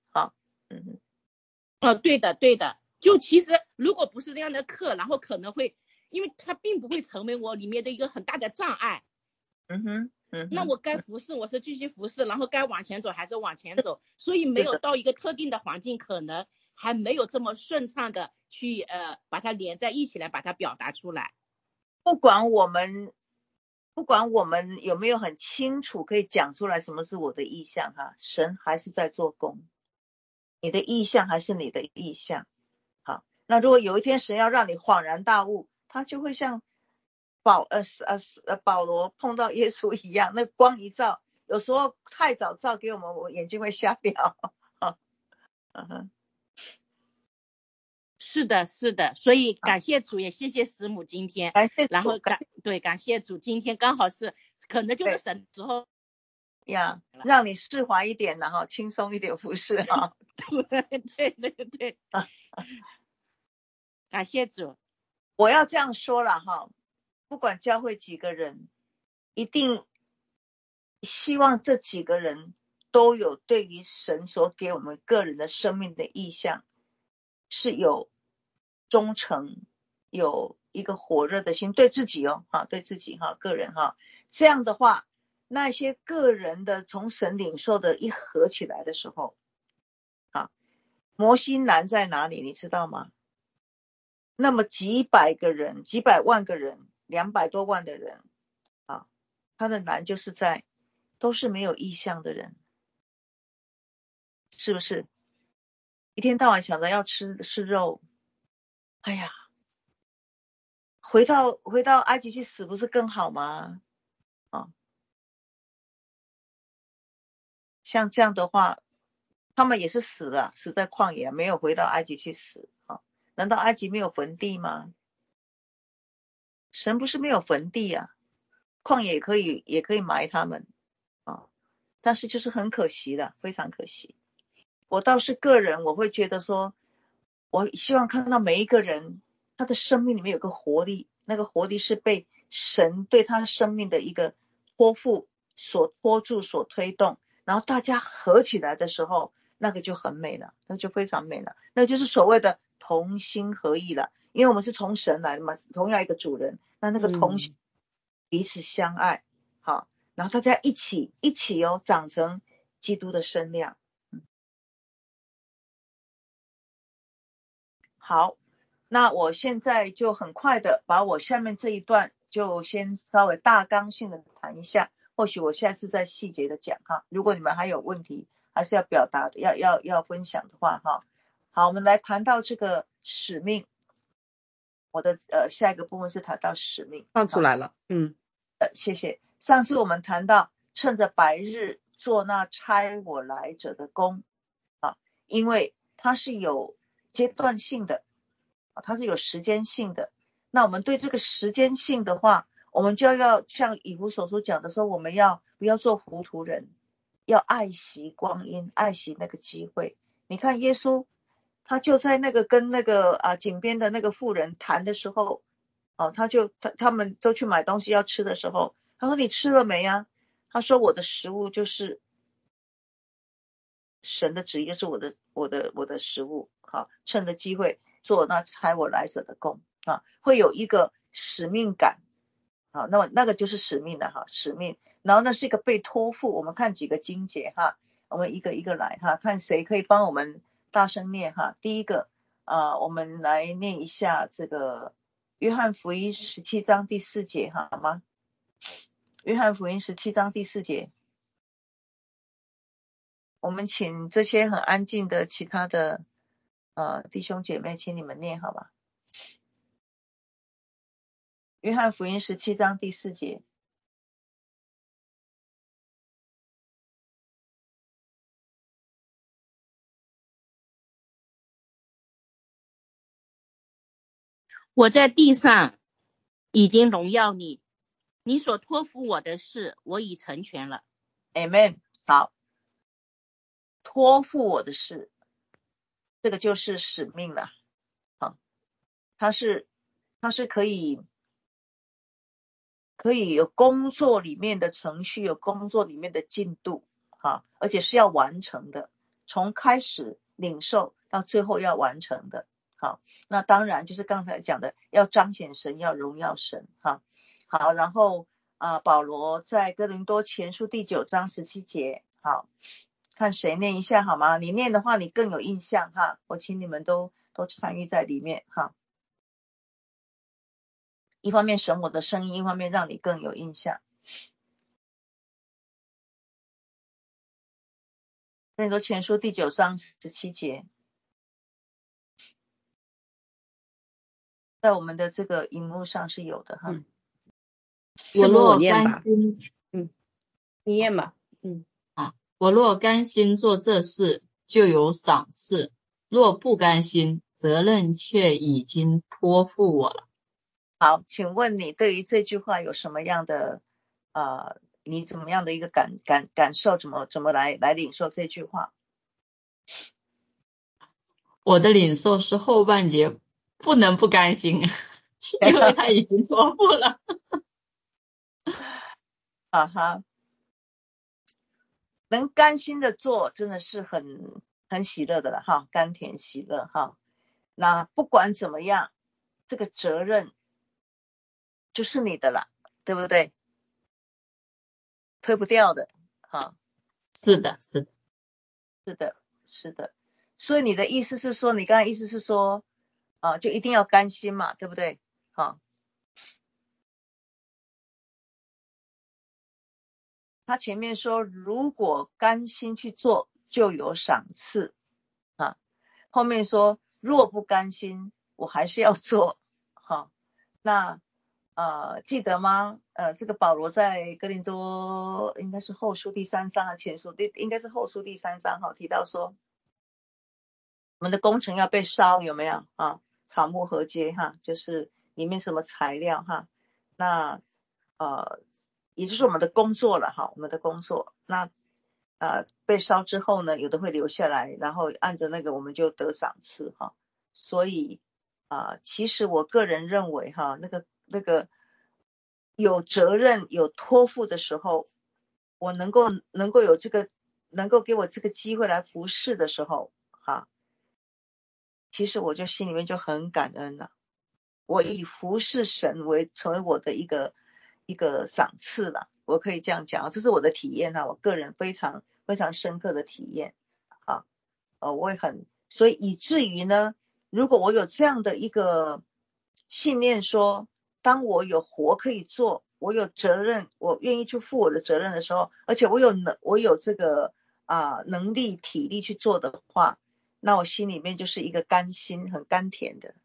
对的。就其实如果不是这样的课，然后可能会，因为它并不会成为我里面的一个很大的障碍。那我该服侍我是继续服侍，然后该往前走还是往前走，所以没有到一个特定的环境，可能还没有这么顺畅的去把它连在一起来，把它表达出来。 不管我们有没有很清楚可以讲出来什么是我的意向神还是在做工，你的意向还是你的意向。那如果有一天神要让你恍然大悟，他就会像保罗碰到耶稣一样，那光一照，有时候太早照给我们，我眼睛会瞎掉。 是的，所以感谢主，也谢谢师母今天，然后感谢主，今天刚好是可能就是神之后呀，让你释怀一点轻松一点服侍对。感谢主。 我要这样说了不管教会几个人，一定希望这几个人都有对于神所给我们个人的生命的意向是有忠诚，有一个火热的心，对自己对自己个人这样的话，那些个人的从神领受的一合起来的时候摩西难在哪里你知道吗？ 那么几百个人，几百万个人，200多万的人啊，他的难就是都是没有意向的人，是不是？一天到晚想着要吃肉，哎呀，回到埃及去死不是更好吗？啊，像这样的话，他们也是死了，死在旷野，没有回到埃及去死啊？难道埃及没有坟地吗？神不是没有坟地啊，旷野也可以埋他们啊，但是就是很可惜的，非常可惜。我倒是个人，我会觉得说，我希望看到每一个人他的生命里面有个活力，那个活力是被神对他生命的一个托付所托住所推动，然后大家合起来的时候，那个就很美了，那就非常美了，那就是所谓的同心合意了。因为我们是从神来的嘛，同样一个主人，那个同心彼此相爱，好，然后大家一起长成基督的身量。好，那我现在就很快的把我下面这一段就先稍微大纲性的谈一下，或许我下次再细节的讲哈。如果你们还有问题，还是要表达的，要分享的话哈。好，我们来谈到这个使命。我的下一个部分是谈到使命。 放出来了， 谢谢。上次我们谈到趁着白日做那差我来者的工啊，因为它是有阶段性的，它是有时间性的。那我们对这个时间性的话，我们就要像以弗所书讲的说，我们不要做糊涂人，要爱惜光阴，爱惜那个机会。你看耶稣他就在跟井边的那个妇人谈的时候，他们都去买东西要吃的时候，他说你吃了没啊？他说我的食物就是神的旨意，就是我的食物。好，趁着机会做那差我来者的工啊，会有一个使命感。好，那个就是使命的哈，使命。然后那是一个被托付，我们看几个经节哈，我们一个一个来哈，看谁可以帮我们大声念哈。第一个我们来念一下这个约翰福音17章第4节好吗？约翰福音17章第4节，我们请这些很安静的其他的弟兄姐妹，请你们念好吗？约翰福音17章第4节。 我在地上已经荣耀你，你所托付我的事，我已成全了。 Amen。 好，托付我的事，这个就是使命了。好，它是可以有工作里面的程序，有工作里面的进度，而且是要完成的，从开始领受到最后要完成的。好，那当然就是刚才讲的，要彰显神，要荣耀神。好，然后保罗在哥林多前书第9章17节，好，看谁念一下好吗？你念的话你更有印象哈，我请你们都参与在里面哈。一方面省我的声音，一方面让你更有印象。哥林多前书第9章17节，在我们的这个荧幕上是有的哈。 我若念吧， 甘心， 你念吧。 我若甘心做这事，就有赏赐；若不甘心，责任却已经托付我了。 好，请问你对于这句话有什么样的你怎么样的一个感受？怎么来领受这句话？ 我的领受是后半节不能不甘心，因为他已经托付了。 能甘心的做真的是很喜乐的了哈，甘甜喜乐哈。那不管怎么样，这个责任就是你的了，对不对？推不掉的哈。 是的。 所以你的意思是说，你刚才意思是说就一定要甘心嘛，对不对？他前面说如果甘心去做就有赏赐后面说若不甘心我还是要做那记得吗？这个保罗在哥林多应该是后书第3章前书应该是后书第3章提到说我们的工程要被烧，有没有草木禾秸就是里面什么材料那也就是我们的工作了我们的工作那被烧之后呢，有的会留下来，然后按着那个我们就得赏赐所以其实我个人认为那个有责任有托付的时候，我能够有这个能够给我这个机会来服侍的时候其实我就心里面就很感恩了。我以服侍神成为我的一个赏赐了，我可以这样讲，这是我的体验我个人非常非常深刻的体验我也所以以至于呢，如果我有这样的一个信念说，当我有活可以做，我有责任，我愿意去负我的责任的时候，而且我有这个能力体力去做的话，那我心里面就是一个甘心很甘甜的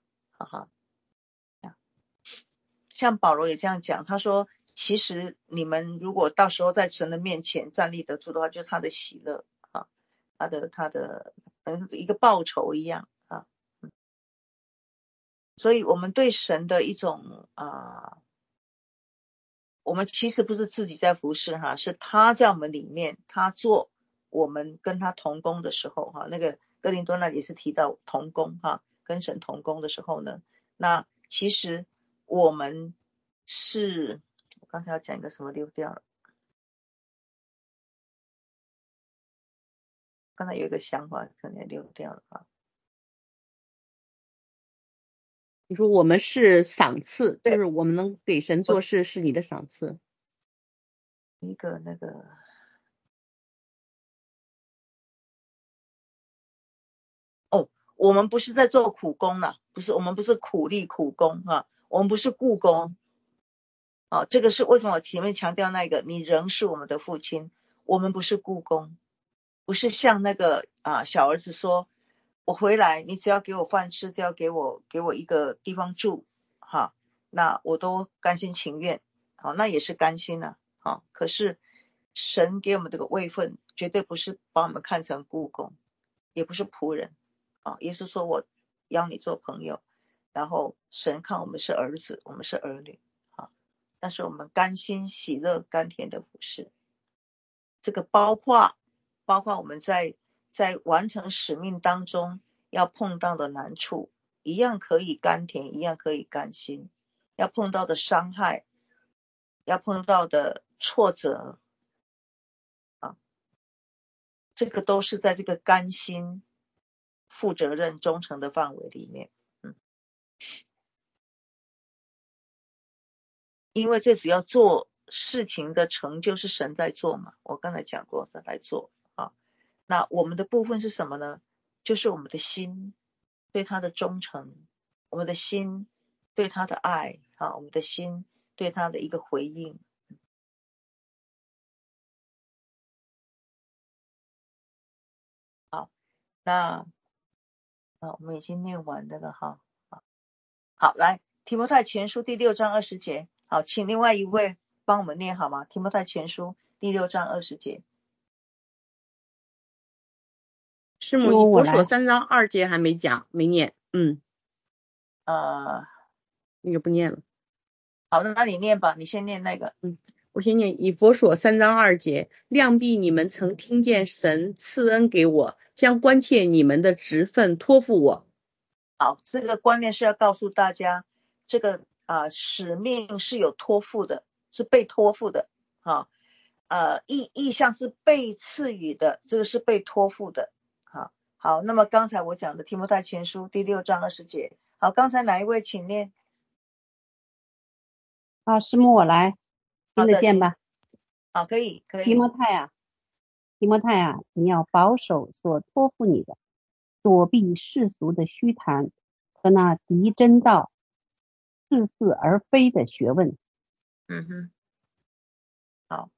像保罗也这样讲，他说其实你们如果到时候在神的面前站立得住的话，就是他的喜乐他的一个报酬一样所以我们对神的一种我们其实不是自己在服侍是他在我们里面，他做我们跟他同工的时候那个哥林多那也是提到同工跟神同工的时候呢，那其实我们是我刚才要讲一个什么溜掉了，刚才有一个想法可能也溜掉了你说我们是赏赐，就是我们能给神做事是你的赏赐。 一个那个我们不是在做苦工了，不是，我们不是苦力苦工我们不是雇工这个是为什么我前面强调那个你仍是我们的父亲，我们不是雇工，不是像那个小儿子说我回来你只要给我饭吃，只要给我一个地方住那我都甘心情愿那也是甘心可是神给我们这个位分绝对不是把我们看成雇工，也不是仆人耶稣说我邀你做朋友，然后神看我们是儿子，我们是儿女但是我们甘心喜乐甘甜的服事，这个包括我们在完成使命当中要碰到的难处，一样可以甘甜，一样可以甘心，要碰到的伤害，要碰到的挫折这个都是在这个甘心负责任忠诚的范围里面因为最主要做事情的成就是神在做嘛，我刚才讲过神在做那我们的部分是什么呢？就是我们的心对他的忠诚，我们的心对他的爱我们的心对他的一个回应好，那我们已经念完这个好，来提摩太前书第6章20节，好，请另外一位帮我们念好吗？提摩太前书第6章20节。 师母，以弗所3章2节还没讲，没念那个不念了。 好，那你念吧，你先念那个我先念以弗所3章2节，量必你们曾听见神赐恩给我，将关切你们的职分托付我。 好，这个观念是要告诉大家，这个使命是有托付的，是被托付的意象是被赐予的，这个是被托付的好，那么刚才我讲的提摩太前书第6章20节，好，刚才哪一位请念师母我来，听得见吧？ 好，可以。 提摩太啊，你要保守所托付你的，躲避世俗的虚谈， 和那敌真道似是而非的学问。 好，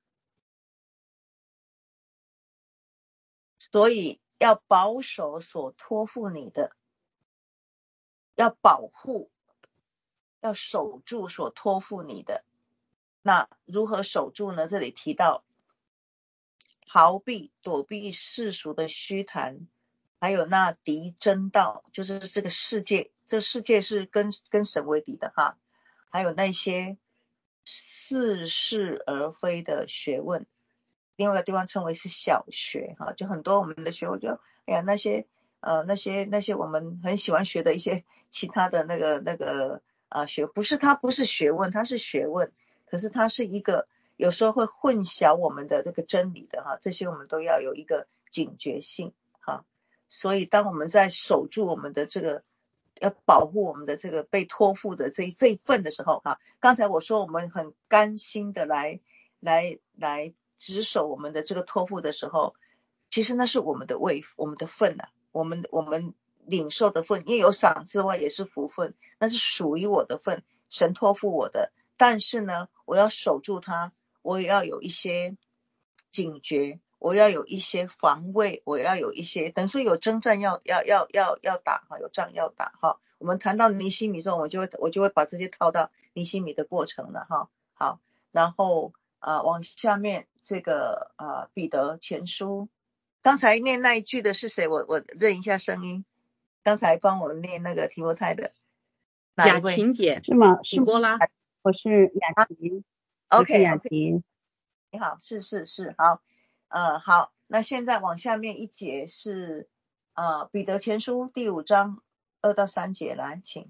所以要保守所托付你的，要保护，要守住所托付你的。那如何守住呢？这里提到逃避、躲避世俗的虚谈，还有那敌真道，就是这个世界，这个世界是跟神为敌的哈。还有那些似是而非的学问，另外一个地方称为是小学哈，就很多我们的学问就哎呀那些我们很喜欢学的一些其他的那个学，它不是学问，它是学问，可是它是一个有时候会混淆我们的这个真理的哈，这些我们都要有一个警觉性哈。所以当我们在守住我们的这个要保护我们的这个被托付的这一份的时候哈，刚才我说我们很甘心的来执守我们的这个托付的时候，其实那是我们的份啊，我们领受的份，因为有赏赐外也是福分，那是属于我的份，神托付我的，但是呢我要守住它，我也要有一些警觉，我要有一些防卫，我要有一些等于说有征战要打哈，有仗要打哈。我们谈到尼希米之后，我就会把这些套到尼希米的过程了哈。好，然后往下面这个彼得前书，刚才念那一句的是谁？我认一下声音。刚才帮我念那个提摩太的哪一位？ 雅琴姐是吗？ 底波拉。 我是雅琴。 OK， 雅琴。 你好，是好。好，那现在往下面一节是彼得前书第5章2到3节，来请。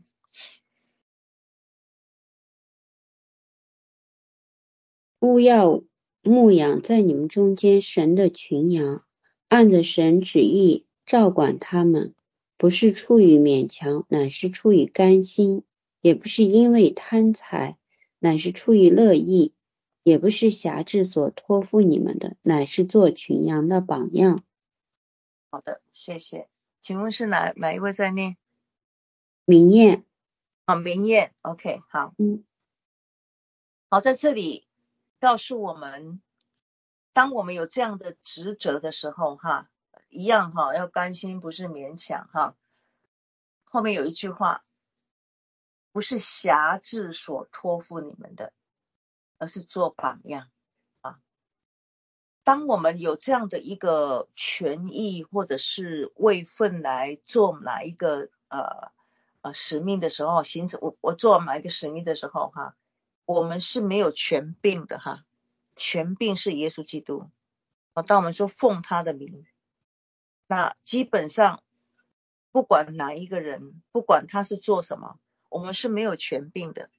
勿要牧养在你们中间神的群羊，按着神旨意照管他们，不是出于勉强，乃是出于甘心；也不是因为贪财，乃是出于乐意；也不是辖制所托付你们的，乃是做群羊的榜样。 好的，谢谢。请问是哪一位在念？ 明艳。 明艳 OK 好。好，在这里告诉我们，当我们有这样的职责的时候哈，一样哈，要甘心不是勉强哈。后面有一句话，不是辖制所托付你们的，而是做榜样啊。当我们有这样的一个权益或者是位分来做哪一个使命的时候，我做哪一个使命的时候哈，我们是没有权柄的哈，权柄是耶稣基督。当我们说奉他的名，那基本上不管哪一个人，不管他是做什么，我们是没有权柄的。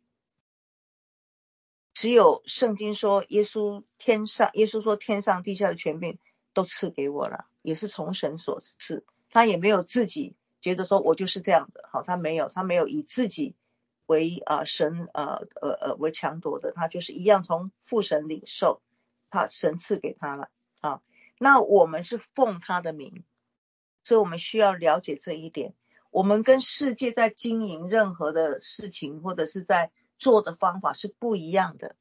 只有圣经说耶稣说天上地下的权柄都赐给我了，也是从神所赐，他也没有自己觉得说我就是这样的，好，他没有以自己为神为强夺的，他就是一样从父神领受，神赐给他了啊。那我们是奉他的名，所以我们需要了解这一点。我们跟世界在经营任何的事情或者是在做的方法是不一样的。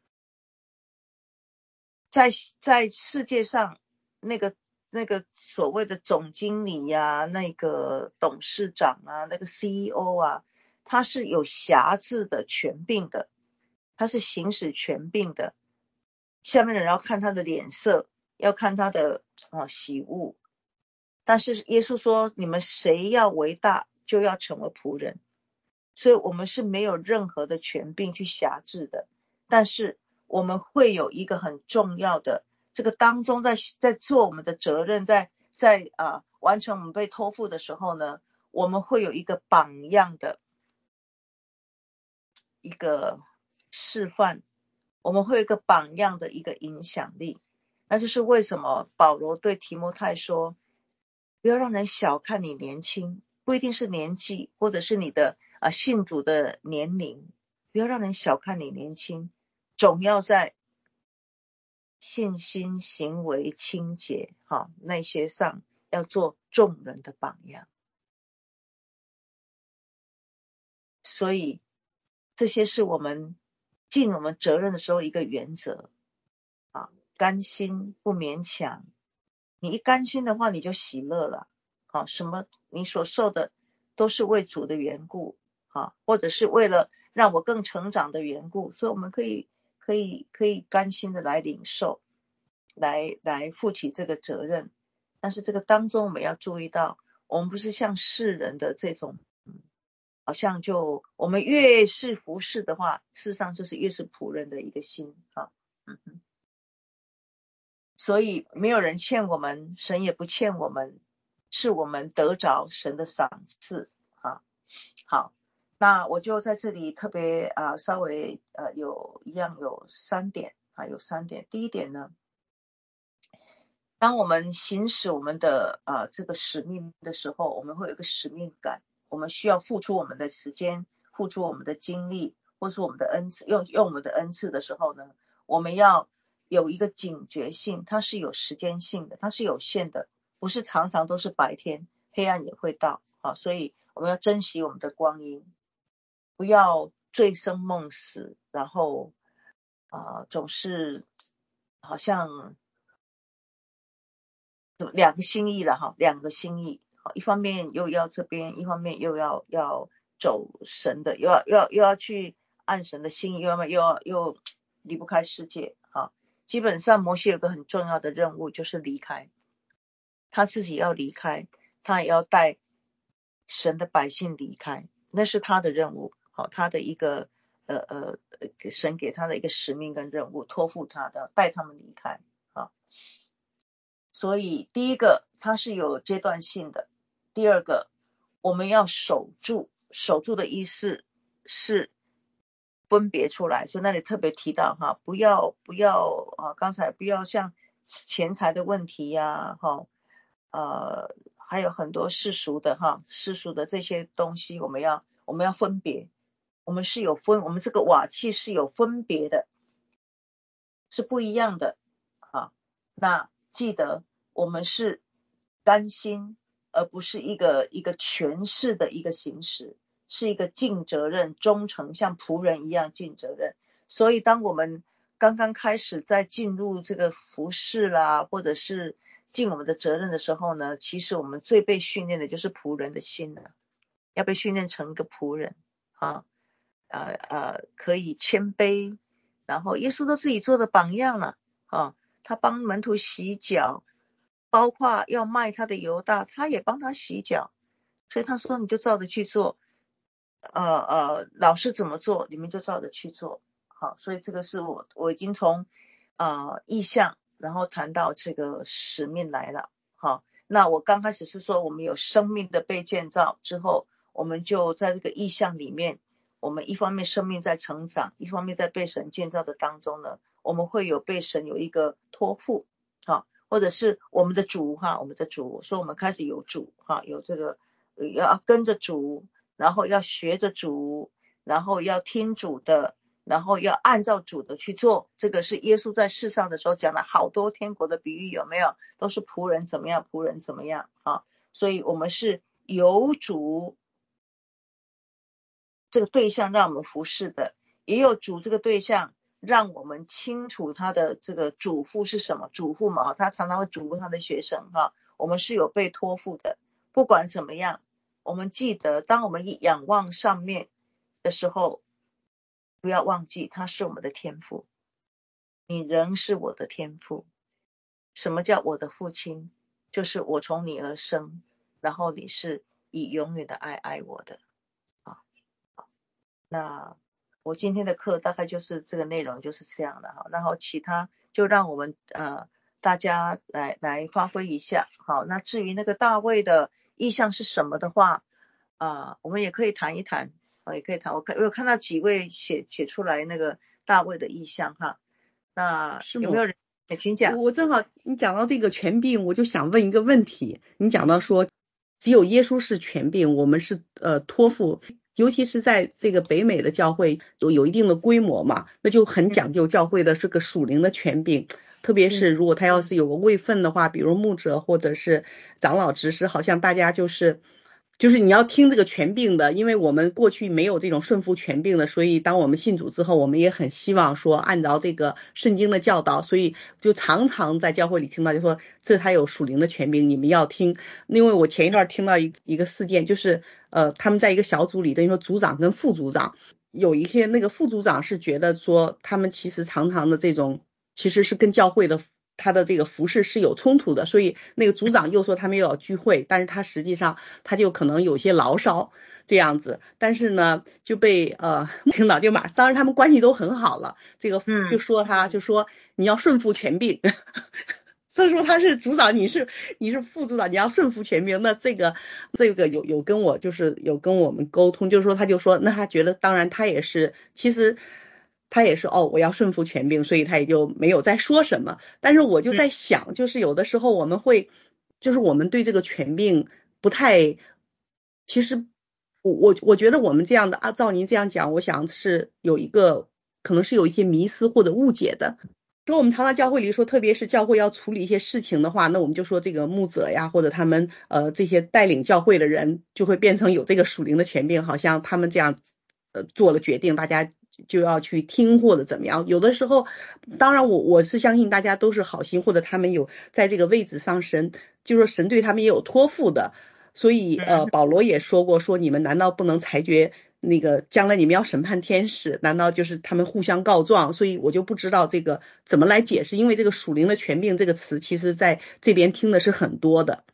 在世界上那个所谓的总经理呀，那个董事长啊，那个 CEO 啊，他是有辖制的权柄的，他是行使权柄的，下面的人要看他的脸色，要看他的喜恶。但是耶稣说，你们谁要为大，就要成为仆人。所以我们是没有任何的权柄去辖制的，但是我们会有一个很重要的这个当中，在做我们的责任，在完成我们被托付的时候呢，我们会有一个榜样的一个示范，我们会有一个榜样的一个影响力。那就是为什么保罗对提摩太说，不要让人小看你年轻，不一定是年纪或者是你的信主的年龄，不要让人小看你年轻，总要在信心、行为、清洁那些上要做众人的榜样。 所以这些是我们尽我们责任的时候一个原则啊，甘心不勉强。你一甘心的话，你就喜乐了啊，什么你所受的都是为主的缘故啊，或者是为了让我更成长的缘故，所以我们可以甘心的来领受，来负起这个责任。但是这个当中我们要注意到，我们不是像世人的这种好像就我们越是服侍的话，事实上就是越是仆人的一个心啊。所以没有人欠我们，神也不欠我们，是我们得着神的赏赐啊。好，那我就在这里特别稍微有3点啊，有3点。第一点呢，当我们行使我们的这个使命的时候，我们会有一个使命感，我们需要付出我们的时间，付出我们的精力，或是我们的恩赐，用我们的恩赐的时候呢，我们要有一个警觉性，它是有时间性的，它是有限的，不是常常都是白天，黑暗也会到啊，所以我们要珍惜我们的光阴，不要醉生梦死，然后总是好像两个心意了哈，两个心意，一方面又要这边，一方面又要走神的，又要去按神的心意，又离不开世界哈。基本上摩西有个很重要的任务，就是离开，他自己要离开，他也要带神的百姓离开，那是他的任务，好，他的一个神给他的一个使命跟任务，托付他的，带他们离开啊。所以第一个它是有阶段性的，第二个我们要守住的意思是分别出来，所以那里特别提到哈，不要刚才不要像钱财的问题呀还有很多世俗的这些东西，我们要分别，我们这个瓦器是有分别的，是不一样的那记得我们是甘心，而不是一个权势的一个行使，是一个尽责任忠诚，像仆人一样尽责任。所以当我们刚刚开始在进入这个服事啦，或者是尽我们的责任的时候呢，其实我们最被训练的就是仆人的心了，要被训练成一个仆人可以谦卑，然后耶稣都自己做的榜样了他帮门徒洗脚，包括要卖他的犹大，他也帮他洗脚，所以他说你就照着去做，老师怎么做你们就照着去做。好，所以这个是我已经从意向然后谈到这个使命来了。好，那我刚开始是说我们有生命的被建造之后，我们就在这个意向里面，我们一方面生命在成长，一方面在被神建造的当中呢，我们会有被神有一个托付或者是我们的主说我们开始有主有这个要跟着主，然后要学着主，然后要听主的，然后要按照主的去做。这个是耶稣在世上的时候讲了好多天国的比喻，有没有？都是仆人怎么样所以我们是有主这个对象让我们服侍的，也有主这个对象让我们清楚他的这个嘱咐是什么。嘱咐嘛，他常常会嘱咐他的学生我们是有被托付的。不管怎么样，我们记得当我们一仰望上面的时候，不要忘记他是我们的天父，你仍是我的天父。什么叫我的父亲？就是我从你而生，然后你是以永远的爱爱我的那我今天的课大概就是这个内容，就是这样的然后其他就让我们大家来发挥一下。好，那至于那个大卫的意向是什么的话我们也可以谈一谈也可以谈。我有看到几位写出来那个大卫的意向那有没有人请讲？ 我正好你讲到这个权柄，我就想问一个问题。你讲到说只有耶稣是权柄，我们是托付，尤其是在这个北美的教会有一定的规模嘛，那就很讲究教会的这个属灵的权柄。特别是如果他要是有个位分的话，比如牧者或者是长老执事，好像大家就是就是你要听这个权柄的，因为我们过去没有这种顺服权柄的，所以当我们信主之后，我们也很希望说按照这个圣经的教导，所以就常常在教会里听到就说这他有属灵的权柄，你们要听。因为我前一段听到一个事件，就是他们在一个小组里，等于说组长跟副组长，有一些那个副组长是觉得说他们其实常常的这种其实是跟教会的他的这个服饰是有冲突的，所以那个组长又说他们又要聚会，但是他实际上他就可能有些牢骚这样子，但是呢就被领导就当然他们关系都很好了，这个就说就说你要顺服权柄所以说他是组长，你是副组长，你要顺服权柄。那这个有跟我就是有跟我们沟通，就是说他就说那他觉得当然他也是其实他也是我要顺服权柄，所以他也就没有再说什么。但是我就在想，就是有的时候我们会就是我们对这个权柄不太，其实我觉得我们这样的照您这样讲，我想是有一个可能是有一些迷思或者误解的。说我们常常教会里说，特别是教会要处理一些事情的话，那我们就说这个牧者呀，或者他们这些带领教会的人，就会变成有这个属灵的权柄，好像他们这样做了决定，大家就要去听或者怎么样。有的时候，当然我是相信大家都是好心，或者他们有在这个位置上就是说神对他们也有托付的。所以保罗也说过，说你们难道不能裁决那个将来你们要审判天使，难道就是他们互相告状？所以我就不知道这个怎么来解释，因为这个属灵的权柄这个词其实在这边听的是很多的。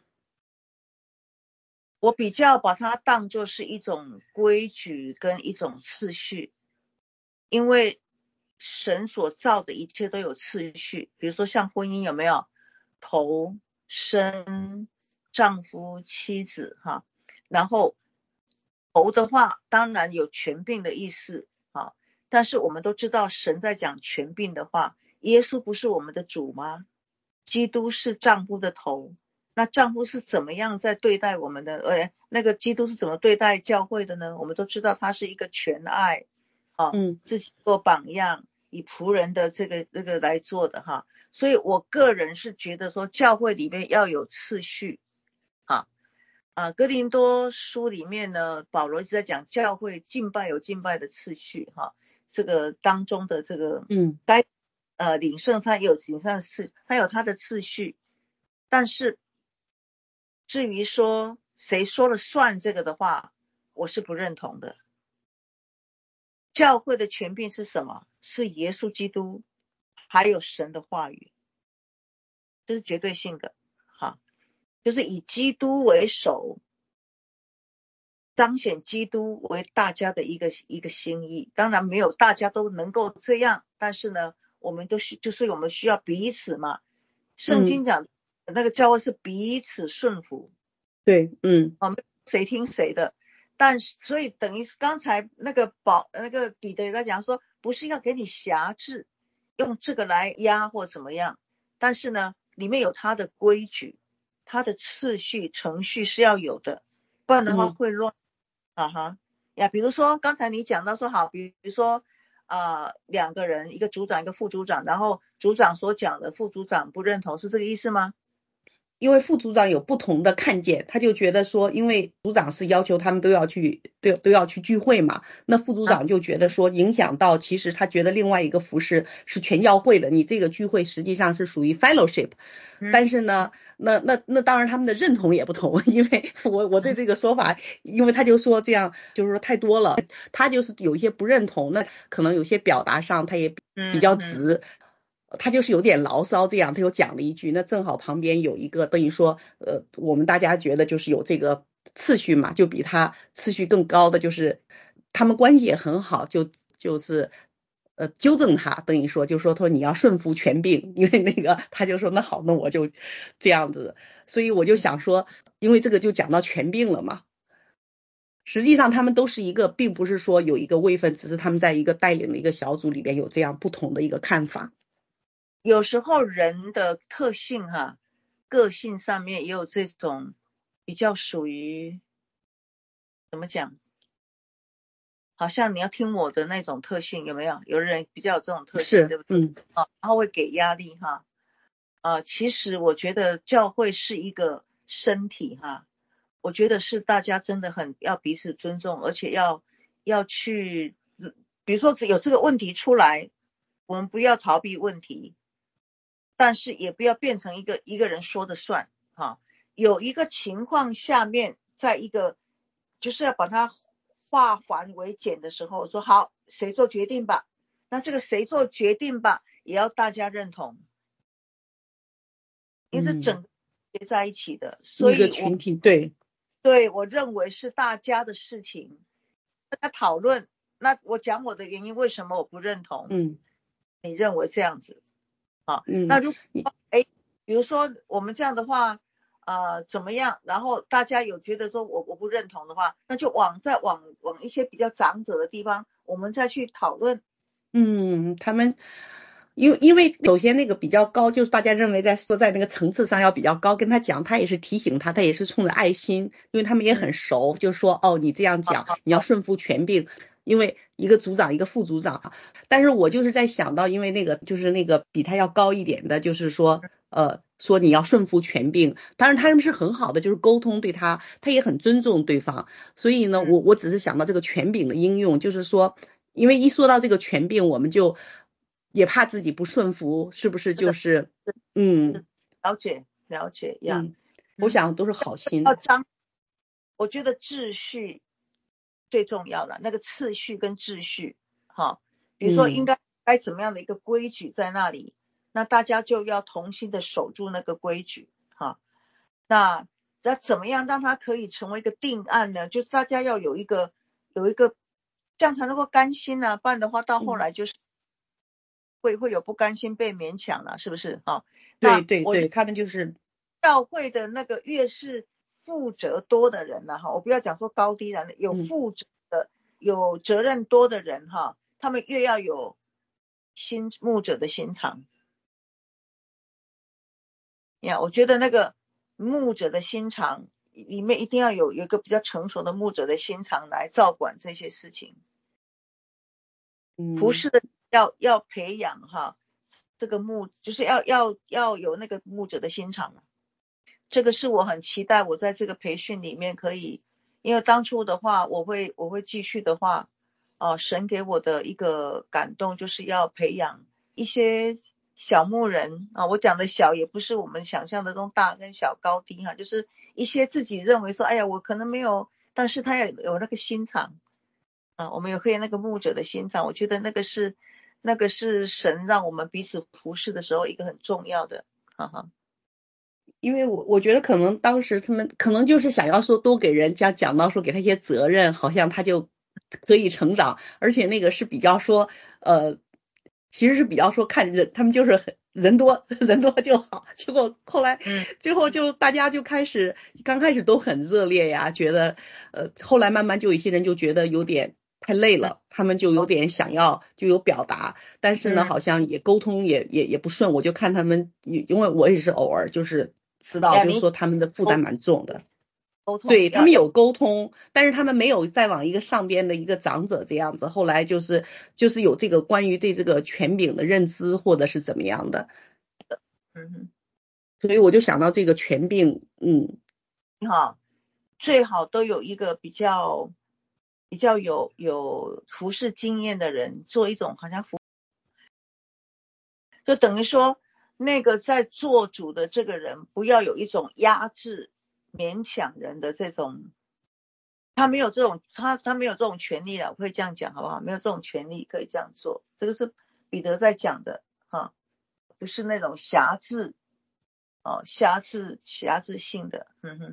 我比较把它当作是一种规矩跟一种次序，因为神所造的一切都有次序，比如说像婚姻有没有头身丈夫妻子哈，然后头的话当然有权柄的意思啊，但是我们都知道神在讲权柄的话，耶稣不是我们的主吗？基督是丈夫的头，那丈夫是怎么样在对待我们的那个基督是怎么对待教会的呢？我们都知道他是一个全爱自己做榜样，以仆人的这个来做的哈，所以我个人是觉得说教会里面要有次序哥林多书里面呢，保罗一直在讲教会敬拜有敬拜的次序这个当中的这个该领圣餐也有领圣次，它有它的次序，但是至于说谁说了算这个的话，我是不认同的。教会的权柄是什么？是耶稣基督还有神的话语，这是绝对性的就是以基督为首，彰显基督为大家的一个心意。当然没有大家都能够这样，但是呢我们就是我们需要彼此嘛。圣经讲那个教会是彼此顺服， 对谁听谁的。但是所以等于刚才那个彼得也在讲说，不是要给你辖制用这个来压或怎么样，但是呢里面有它的规矩，它的次序程序是要有的，不然的话会乱比如说刚才你讲到说好，比如说两个人，一个组长一个副组长，然后组长所讲的副组长不认同，是这个意思吗？ 因为副组长有不同的看见，他就觉得说，因为组长是要求他们都要去聚会嘛，那副组长就觉得说影响到，其实他觉得另外一个服饰是全教会的，你这个聚会实际上是属于 fellowship，但是呢那当然他们的认同也不同，因为我对这个说法，因为他就说这样就是说太多了，他就是有一些不认同，那可能有些表达上他也比较直，他就是有点牢骚这样，他又讲了一句，那正好旁边有一个等于说我们大家觉得就是有这个次序嘛，就比他次序更高的就是他们关系也很好，就是纠正他，等于说就是说他说你要顺服权柄，因为那个他就说那好，那我就这样子，所以我就想说，因为这个就讲到权柄了嘛，实际上他们都是一个，并不是说有一个位分，只是他们在一个带领的一个小组里边有这样不同的一个看法。 有时候人的特性个性上面也有这种比较属于怎么讲，好像你要听我的那种特性，有没有？有人比较有这种特性，对不对？然后会给压力其实我觉得教会是一个身体我觉得是大家真的很要彼此尊重，而且要去，比如说有这个问题出来，我们不要逃避问题，但是也不要变成一个人说的算哈。有一个情况下面，在一个就是要把它化繁为简的时候，说好谁做决定吧，那这个谁做决定吧也要大家认同，因为是整个结在一起的，所以一个群体，对， 我认为是大家的事情，大家讨论。那我讲我的原因，为什么我不认同？你认为这样子啊？那如果比如说我们这样的话，怎么样？然后大家有觉得说我不认同的话，那就再往一些比较长者的地方，我们再去讨论。 他们因为首先那个比较高，就是大家认为在那个层次上要比较高，跟他讲，他也是提醒他也是冲着爱心，因为他们也很熟，就是说你这样讲，你要顺服权柄，因为一个组长一个副组长。但是我就是在想到，因为那个就是那个比他要高一点的，就是说说你要顺服权柄，当然他们是很好的，就是沟通，对他也很尊重对方。所以呢，我只是想到这个权柄的应用，就是说因为一说到这个权柄，我们就也怕自己不顺服，是不是？就是了解呀。 我想都是好心。 我觉得秩序最重要的，那个次序跟秩序比如说该怎么样的一个规矩在那里，那大家就要同心的守住那个规矩那怎么样让它可以成为一个定案呢？就是大家要有一个这样才能够甘心不然的话到后来就是会有不甘心被勉强了，是不是对，他们就是教会的那个越是负责多的人我不要讲说高低人，有负责的有责任多的人他们越要有牧者的心肠我觉得那个牧者的心肠里面一定要有一个比较成熟的牧者的心肠来照管这些事情。服侍的要培养这个就是要有那个牧者的心肠。这个是我很期待我在这个培训里面可以，因为当初的话我会继续的话神给我的一个感动就是要培养一些小牧人我讲的小也不是我们想象的这种大跟小高低就是一些自己认为说哎呀我可能没有，但是他也有那个心肠我们有可以那个牧者的心肠，我觉得那个是神让我们彼此服侍的时候一个很重要的因为我觉得可能当时他们可能就是想要说多给人家讲到说给他一些责任，好像他就可以成长，而且那个是比较说其实是比较说看人，他们就是人多就好，结果后来最后就大家就刚开始都很热烈呀，觉得后来慢慢就有一些人就觉得有点太累了，他们就有点想要就有表达，但是呢好像也沟通也不顺，我就看他们，因为我也是偶尔就是知道就是说他们的负担蛮重的。对，他们有沟通，但是他们没有再往一个上边的一个长者这样子，后来就是有这个关于对这个权柄的认知或者是怎么样的。所以我就想到这个权柄最好都有一个比较有服侍经验的人做一种好像就等于说那个在做主的这个人不要有一种压制勉强人的这种，他没有这种他没有这种权利了，我可以这样讲好不好？没有这种权利可以这样做，这个是彼得在讲的不是那种辖制性的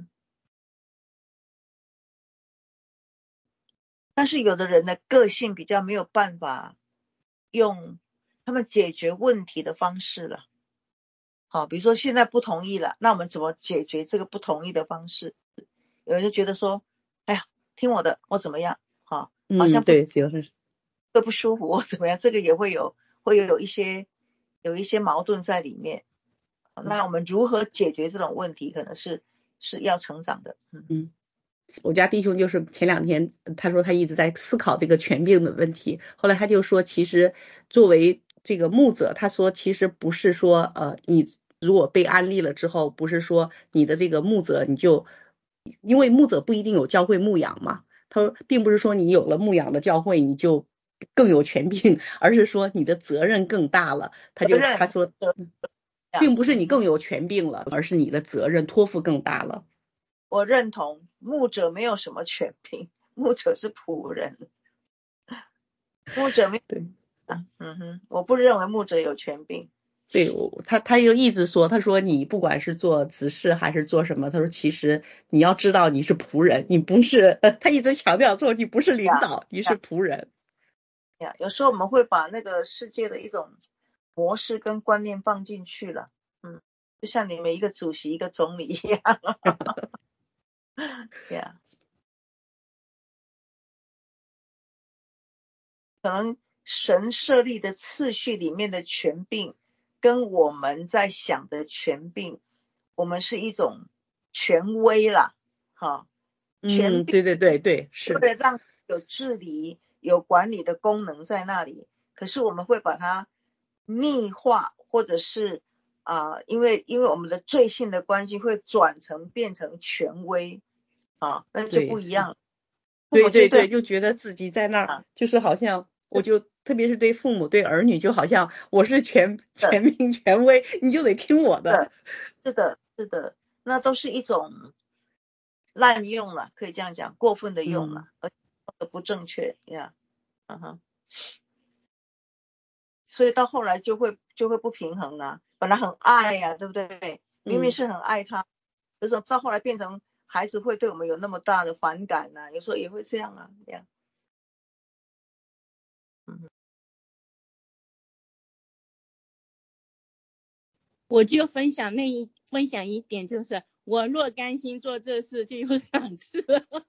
但是有的人的个性比较没有办法用他们解决问题的方式了比如说现在不同意了，那我们怎么解决这个不同意的方式？有人就觉得说哎呀听我的我怎么样好像对会不舒服我怎么样，这个也会有一些矛盾在里面那我们如何解决这种问题可能是要成长的我家弟兄就是前2天他说他一直在思考这个权柄的问题，后来他就说其实作为这个牧者，他说其实不是说你如果被安利了之后，不是说你的这个牧者你就因为牧者不一定有教会牧养嘛，他说并不是说你有了牧养的教会你就更有权柄，而是说你的责任更大了。他说并不是你更有权柄了，而是你的责任托付更大了。 我认同，牧者没有什么权柄，牧者是仆人，牧者没有对， 我不认为牧者有权柄。 对，他又一直说，他说你不管是做执事还是做什么，他说其实你要知道你是仆人，你不是，他一直强调说你不是领导，你是仆人。 有时候我们会把那个世界的一种模式跟观念放进去了，就像你们一个主席一个总理一样。可能神设立的次序里面的权柄跟我们在想的权柄，我们是一种权威啦，权柄， 对，是为了让有治理有管理的功能在那里，可是我们会把它逆化，或者是因为我们的罪性的关系会转成变成权威那就不一样了。 对，就觉得自己在那儿就是好像我就特别是对父母对儿女，就好像我是权柄权威，你就得听我的。 是的，那都是一种滥用了，可以这样讲，过分的用了，而且不正确呀。所以到后来就会不平衡了。本来很爱呀，对不对？明明是很爱他，有时候到后来变成孩子会对我们有那么大的反感啊，有时候也会这样啊，这样。 我就分享一点，就是我若甘心做这事，就有赏赐。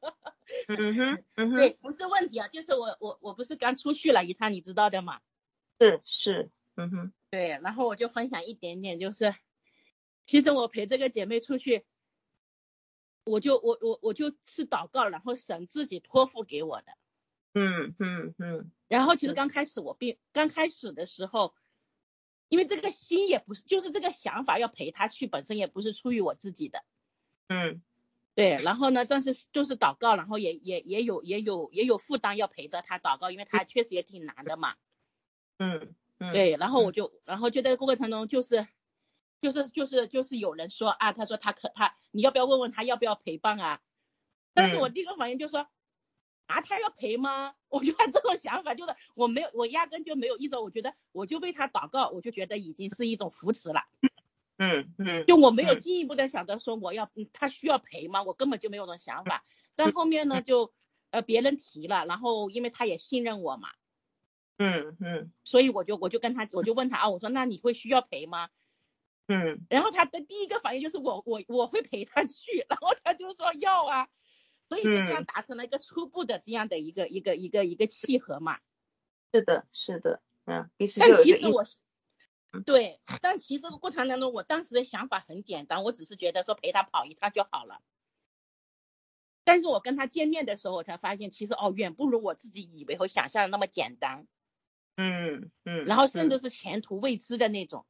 对，不是问题啊，就是我不是刚出去了一趟，你知道的嘛？ 是， 对，然后我就分享一点点，就是其实我陪这个姐妹出去，我就是祷告，然后神自己托付给我的。然后其实刚开始的时候，因为这个心也不是，就是这个想法要陪他去，本身也不是出于我自己的。对，然后呢，但是就是祷告，然后也有负担要陪着他祷告，因为他确实也挺难的嘛。对，然后就在过程中就是有人说他说他你要不要问问他要不要陪伴啊？但是我第一个反应就说他要陪吗？我就这种想法，就是我压根就没有意识到，我觉得我就为他祷告，我就觉得已经是一种扶持了。就我没有进一步的想到说他需要陪吗？我根本就没有这种想法。但后面呢，就别人提了，然后因为他也信任我嘛，所以我就问他我说那你会需要陪吗？然后他的第一个反应就是我会陪他去，然后他就说要啊，所以就这样达成了一个初步的这样的一个契合嘛。 是的，彼此但其实对，但其实这个过程当中，我当时的想法很简单，我只是觉得说陪他跑一趟就好了。但是我跟他见面的时候，我才发现其实远不如我自己以为和想象的那么简单。然后甚至是前途未知的那种。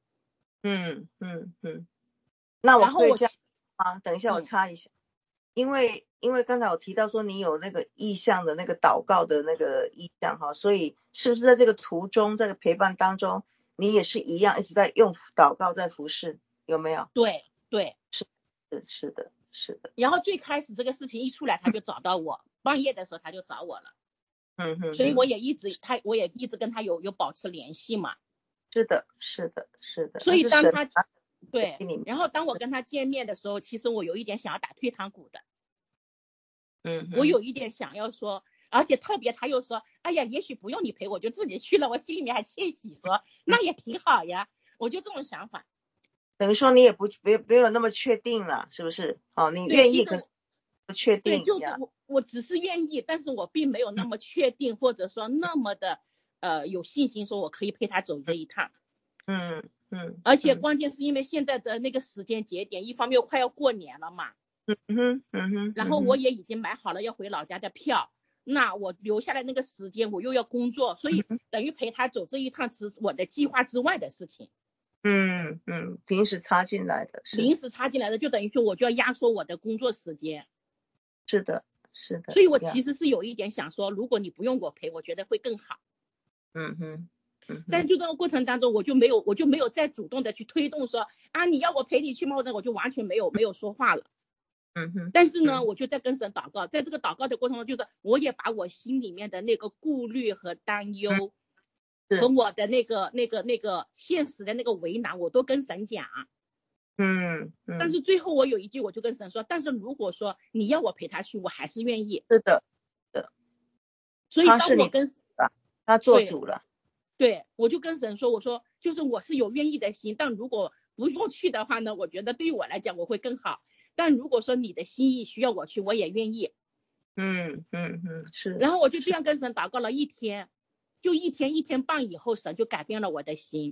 那我可以这样等一下我插一下，因为刚才我提到说你有那个意向的那个祷告的那个意向所以是不是在这个途中这个陪伴当中，你也是一样一直在用祷告在服侍，有没有？ 对， 是的。 然后最开始这个事情一出来，他就找到我，半夜的时候他就找我了。所以我也一直跟他有保持联系嘛。 是的。 所以当他对，然后当我跟他见面的时候，其实我有一点想要打退堂鼓的。我有一点想要说，而且特别他又说哎呀也许不用你陪我就自己去了，我心里面还窃喜说那也挺好呀，我就这种想法。 等于说你也没有那么确定了，是不是？你愿意可是不确定。 对，就是我只是愿意，但是我并没有那么确定，或者说那么的有信心说我可以陪他走这一趟。而且关键是因为现在的那个时间节点，一方面又快要过年了嘛。然后我也已经买好了要回老家的票，那我留下来那个时间我又要工作，所以等于陪他走这一趟是我的计划之外的事情。 临时插进来的， 就等于说我就要压缩我的工作时间。 是的，是的。 所以我其实是有一点想说，如果你不用我陪，我觉得会更好。但就这个过程当中，我就没有再主动的去推动说啊，你要我陪你去吗？我就完全没有说话了。但是呢，我就在跟神祷告，在这个祷告的过程中，就是我也把我心里面的那个顾虑和担忧，和我的那个现实的那个为难，我都跟神讲。但是最后我有一句，我就跟神说，但是如果说你要我陪他去，我还是愿意。 是的， 所以当我跟他做主了。 对，我就跟神说，我说就是我是有愿意的心，但如果不用去的话呢，我觉得对于我来讲我会更好。但如果说你的心意需要我去，我也愿意。 是。 然后我就这样跟神祷告了一天，就一天半以后，神就改变了我的心。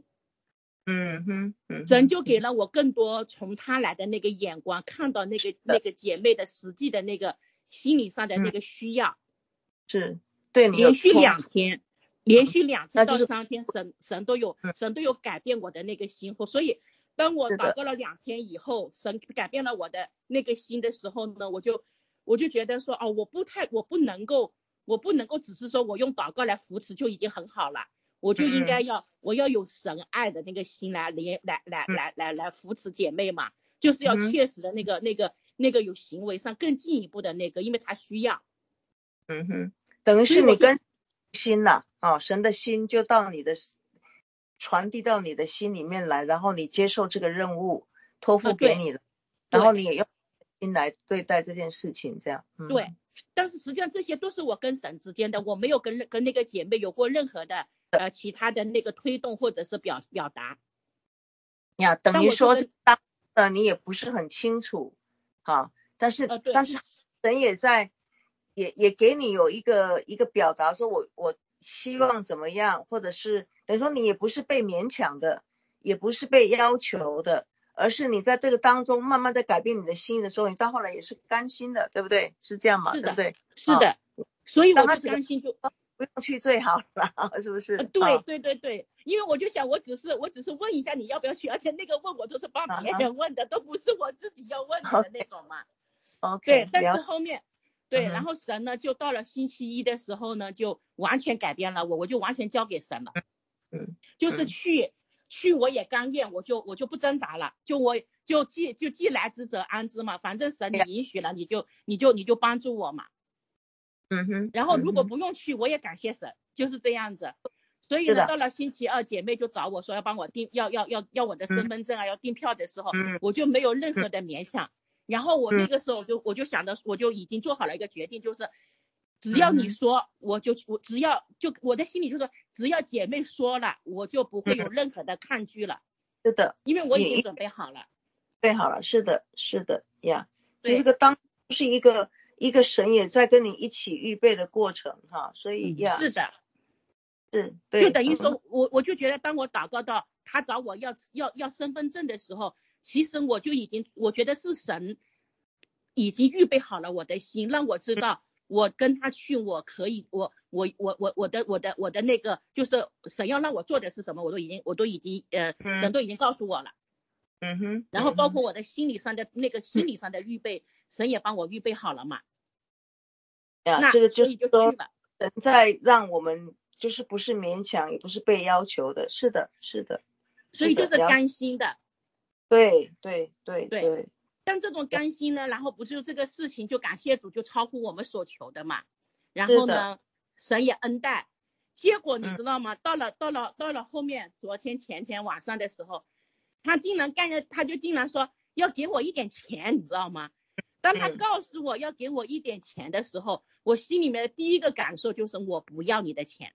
神就给了我更多从他来的那个眼光，看到那个姐妹的实际的那个心理上的那个需要。 是对你连续2天到3天，神都有改变我的那个心。所以当我祷告了2天以后，神改变了我的那个心的时候呢，我就觉得说我不能够只是说我用祷告来扶持就已经很好了，我就应该我要有神爱的那个心来扶持姐妹嘛，就是要确实的那个有行为上更进一步的那个，因为他需要。 等于是你跟心呐，神的心就到你的传递到你的心里面来，然后你接受这个任务托付给你了，然后你也用心来对待这件事情，这样。 对，但是实际上这些都是我跟神之间的，我没有跟那个姐妹有过任何的其他的那个推动或者是表达呀。等于说当你也不是很清楚，但是神也在也给你有一个表达，说我希望怎么样，或者是等于说你也不是被勉强的，也不是被要求的，而是你在这个当中慢慢的改变你的心的时候，你到后来也是甘心的，对不对？是这样嘛？对不对？ 是的，所以我就甘心，就不用去最好了，是不是？ 对，因为我就想我只是问一下你要不要去，而且那个问我都是帮别人问的，都不是我自己要问的那种嘛。对，但是后面然后神呢就到了星期一的时候呢，就完全改变了我就完全交给神了。就是去我也甘愿，我就不挣扎了，就既来之则安之嘛，反正神你允许了，你就帮助我嘛。然后如果不用去，我也感谢神，就是这样子。所以呢，到了星期二，姐妹就找我说要帮我订要我的身份证要订票的时候，我就没有任何的勉强。然后我那个时候我就想着，我就已经做好了一个决定，就是只要你说，我只要我的心里就是只要姐妹说了，我就不会有任何的抗拒了。 是的， 因为我已经准备好了。 是的呀。这个当是一个神也在跟你一起预备的过程所以呀。 是的。 对， 就等于说我就觉得当我祷告到他找我要身份证的时候，其实我觉得是神已经预备好了我的心，让我知道我跟他去，我可以我的那个就是神要让我做的是什么，我都已经神都已经告诉我了。然后包括我的心理上的预备，神也帮我预备好了嘛。那这个就所以就去了。 神在让我们就是不是勉强，也不是被要求的，是的。 所以就是甘心的。 对。 但这种甘心呢，然后不是这个事情就感谢主就超乎我们所求的嘛。然后呢，神也恩待。结果你知道吗？到了后面昨天前天晚上的时候，他就竟然说要给我一点钱，你知道吗？当他告诉我要给我一点钱的时候，我心里面的第一个感受就是我不要你的钱。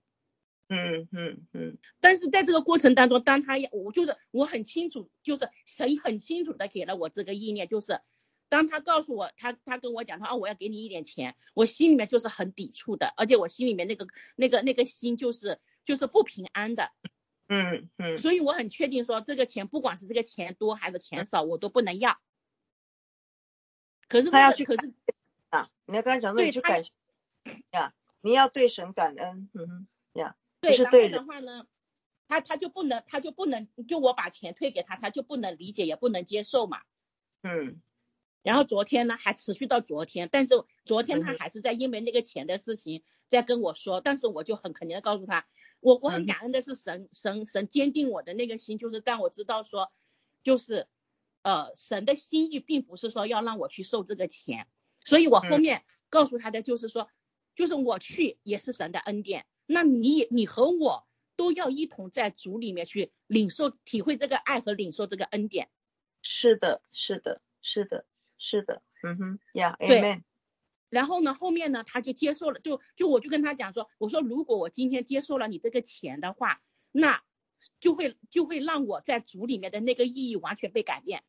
但是在这个过程当中，我很清楚，就是神很清楚的给了我这个意念，就是当他告诉我他跟我讲我要给你一点钱，我心里面就是很抵触的，而且我心里面那个心就是不平安的。所以我很确定说这个钱不管是这个钱多还是钱少我都不能要。可是你要跟他讲说你去感谢呀，你要对神感恩。 对，然后的话呢，他就不能就我把钱退给他，他就不能理解也不能接受嘛。 然后昨天呢还持续到昨天，但是昨天他还是在因为那个钱的事情在跟我说，但是我就很肯定的告诉他，我很感恩的是神坚定我的那个心，就是让我知道说，就是神的心意并不是说要让我去受这个钱，所以我后面告诉他的就是说，就是我去也是神的恩典，那你和我都要一同在主里面去领受体会这个爱和领受这个恩典。 是的是的是的是的，呀 Amen。然后呢后面呢他就接受了，就我就跟他讲说，我说如果我今天接受了你这个钱的话，那就会让我在主里面的那个意义完全被改变。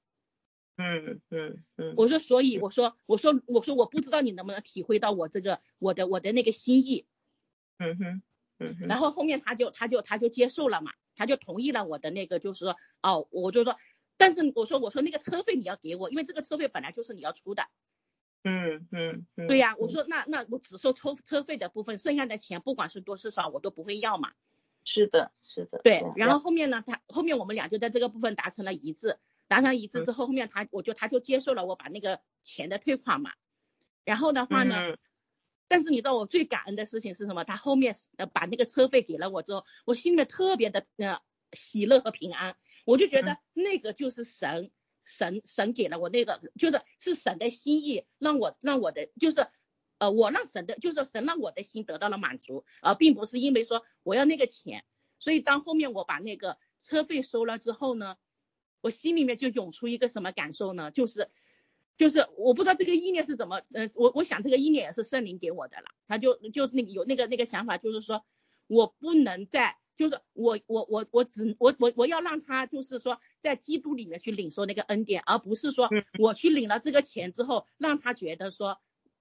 我说所以我说我不知道你能不能体会到我这个我的那个心意。然后后面他就接受了嘛，他就同意了我的那个，就是说我就说，但是我说那个车费你要给我，因为这个车费本来就是你要出的。对呀，我说那我只收车费的部分，剩下的钱不管是多是少我都不会要嘛。 是的是的。 对，然后后面呢后面我们俩就在这个部分达成了一致之后，后面他就接受了我把那个钱的退款嘛。然后的话呢，但是你知道我最感恩的事情是什么？他后面把那个车费给了我之后，我心里面特别的喜乐和平安，我就觉得那个就是神给了我那个，是神的心意，让我的就是我让神的，就是神让我的心得到了满足，并不是因为说我要那个钱。所以当后面我把那个车费收了之后呢，我心里面就涌出一个什么感受呢？就是我不知道这个意念是怎么，我想这个意念也是圣灵给我的了，他就有那个想法，就是说我不能再，就是我要让他就是说在基督里面去领受那个恩典，而不是说我去领了这个钱之后让他觉得说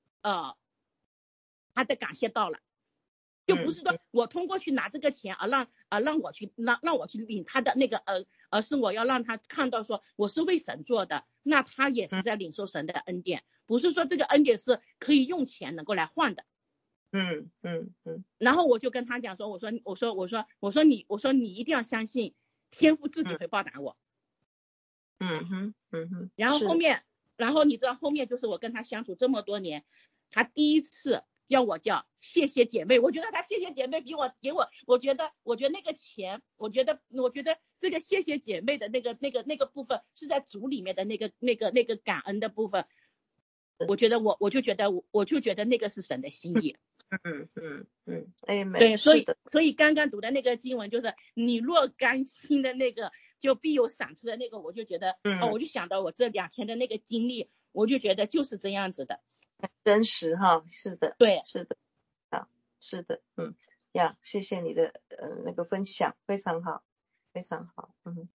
他的感谢到了，就不是说我通过去拿这个钱而让我去领他的那个而是我要让他看到说我是为神做的，那他也是在领受神的恩典，不是说这个恩典是可以用钱能够来换的。然后我就跟他讲说，我说你一定要相信天父自己会报答我。然后你知道后面就是我跟他相处这么多年，他第一次叫我叫谢谢姐妹，我觉得他谢谢姐妹比我给我觉得那个钱，我觉得这个谢谢姐妹的那个部分是在主里面的那个感恩的部分，我就觉得那个是神的心意。对，所以刚刚读的那个经文就是你若甘心的那个就必有赏赐的那个，我就觉得我就想到我这2天的那个经历，我就觉得就是这样子的， 真实哈。是的， 对， 是的，是的，谢谢你的那个分享，非常好，非常好。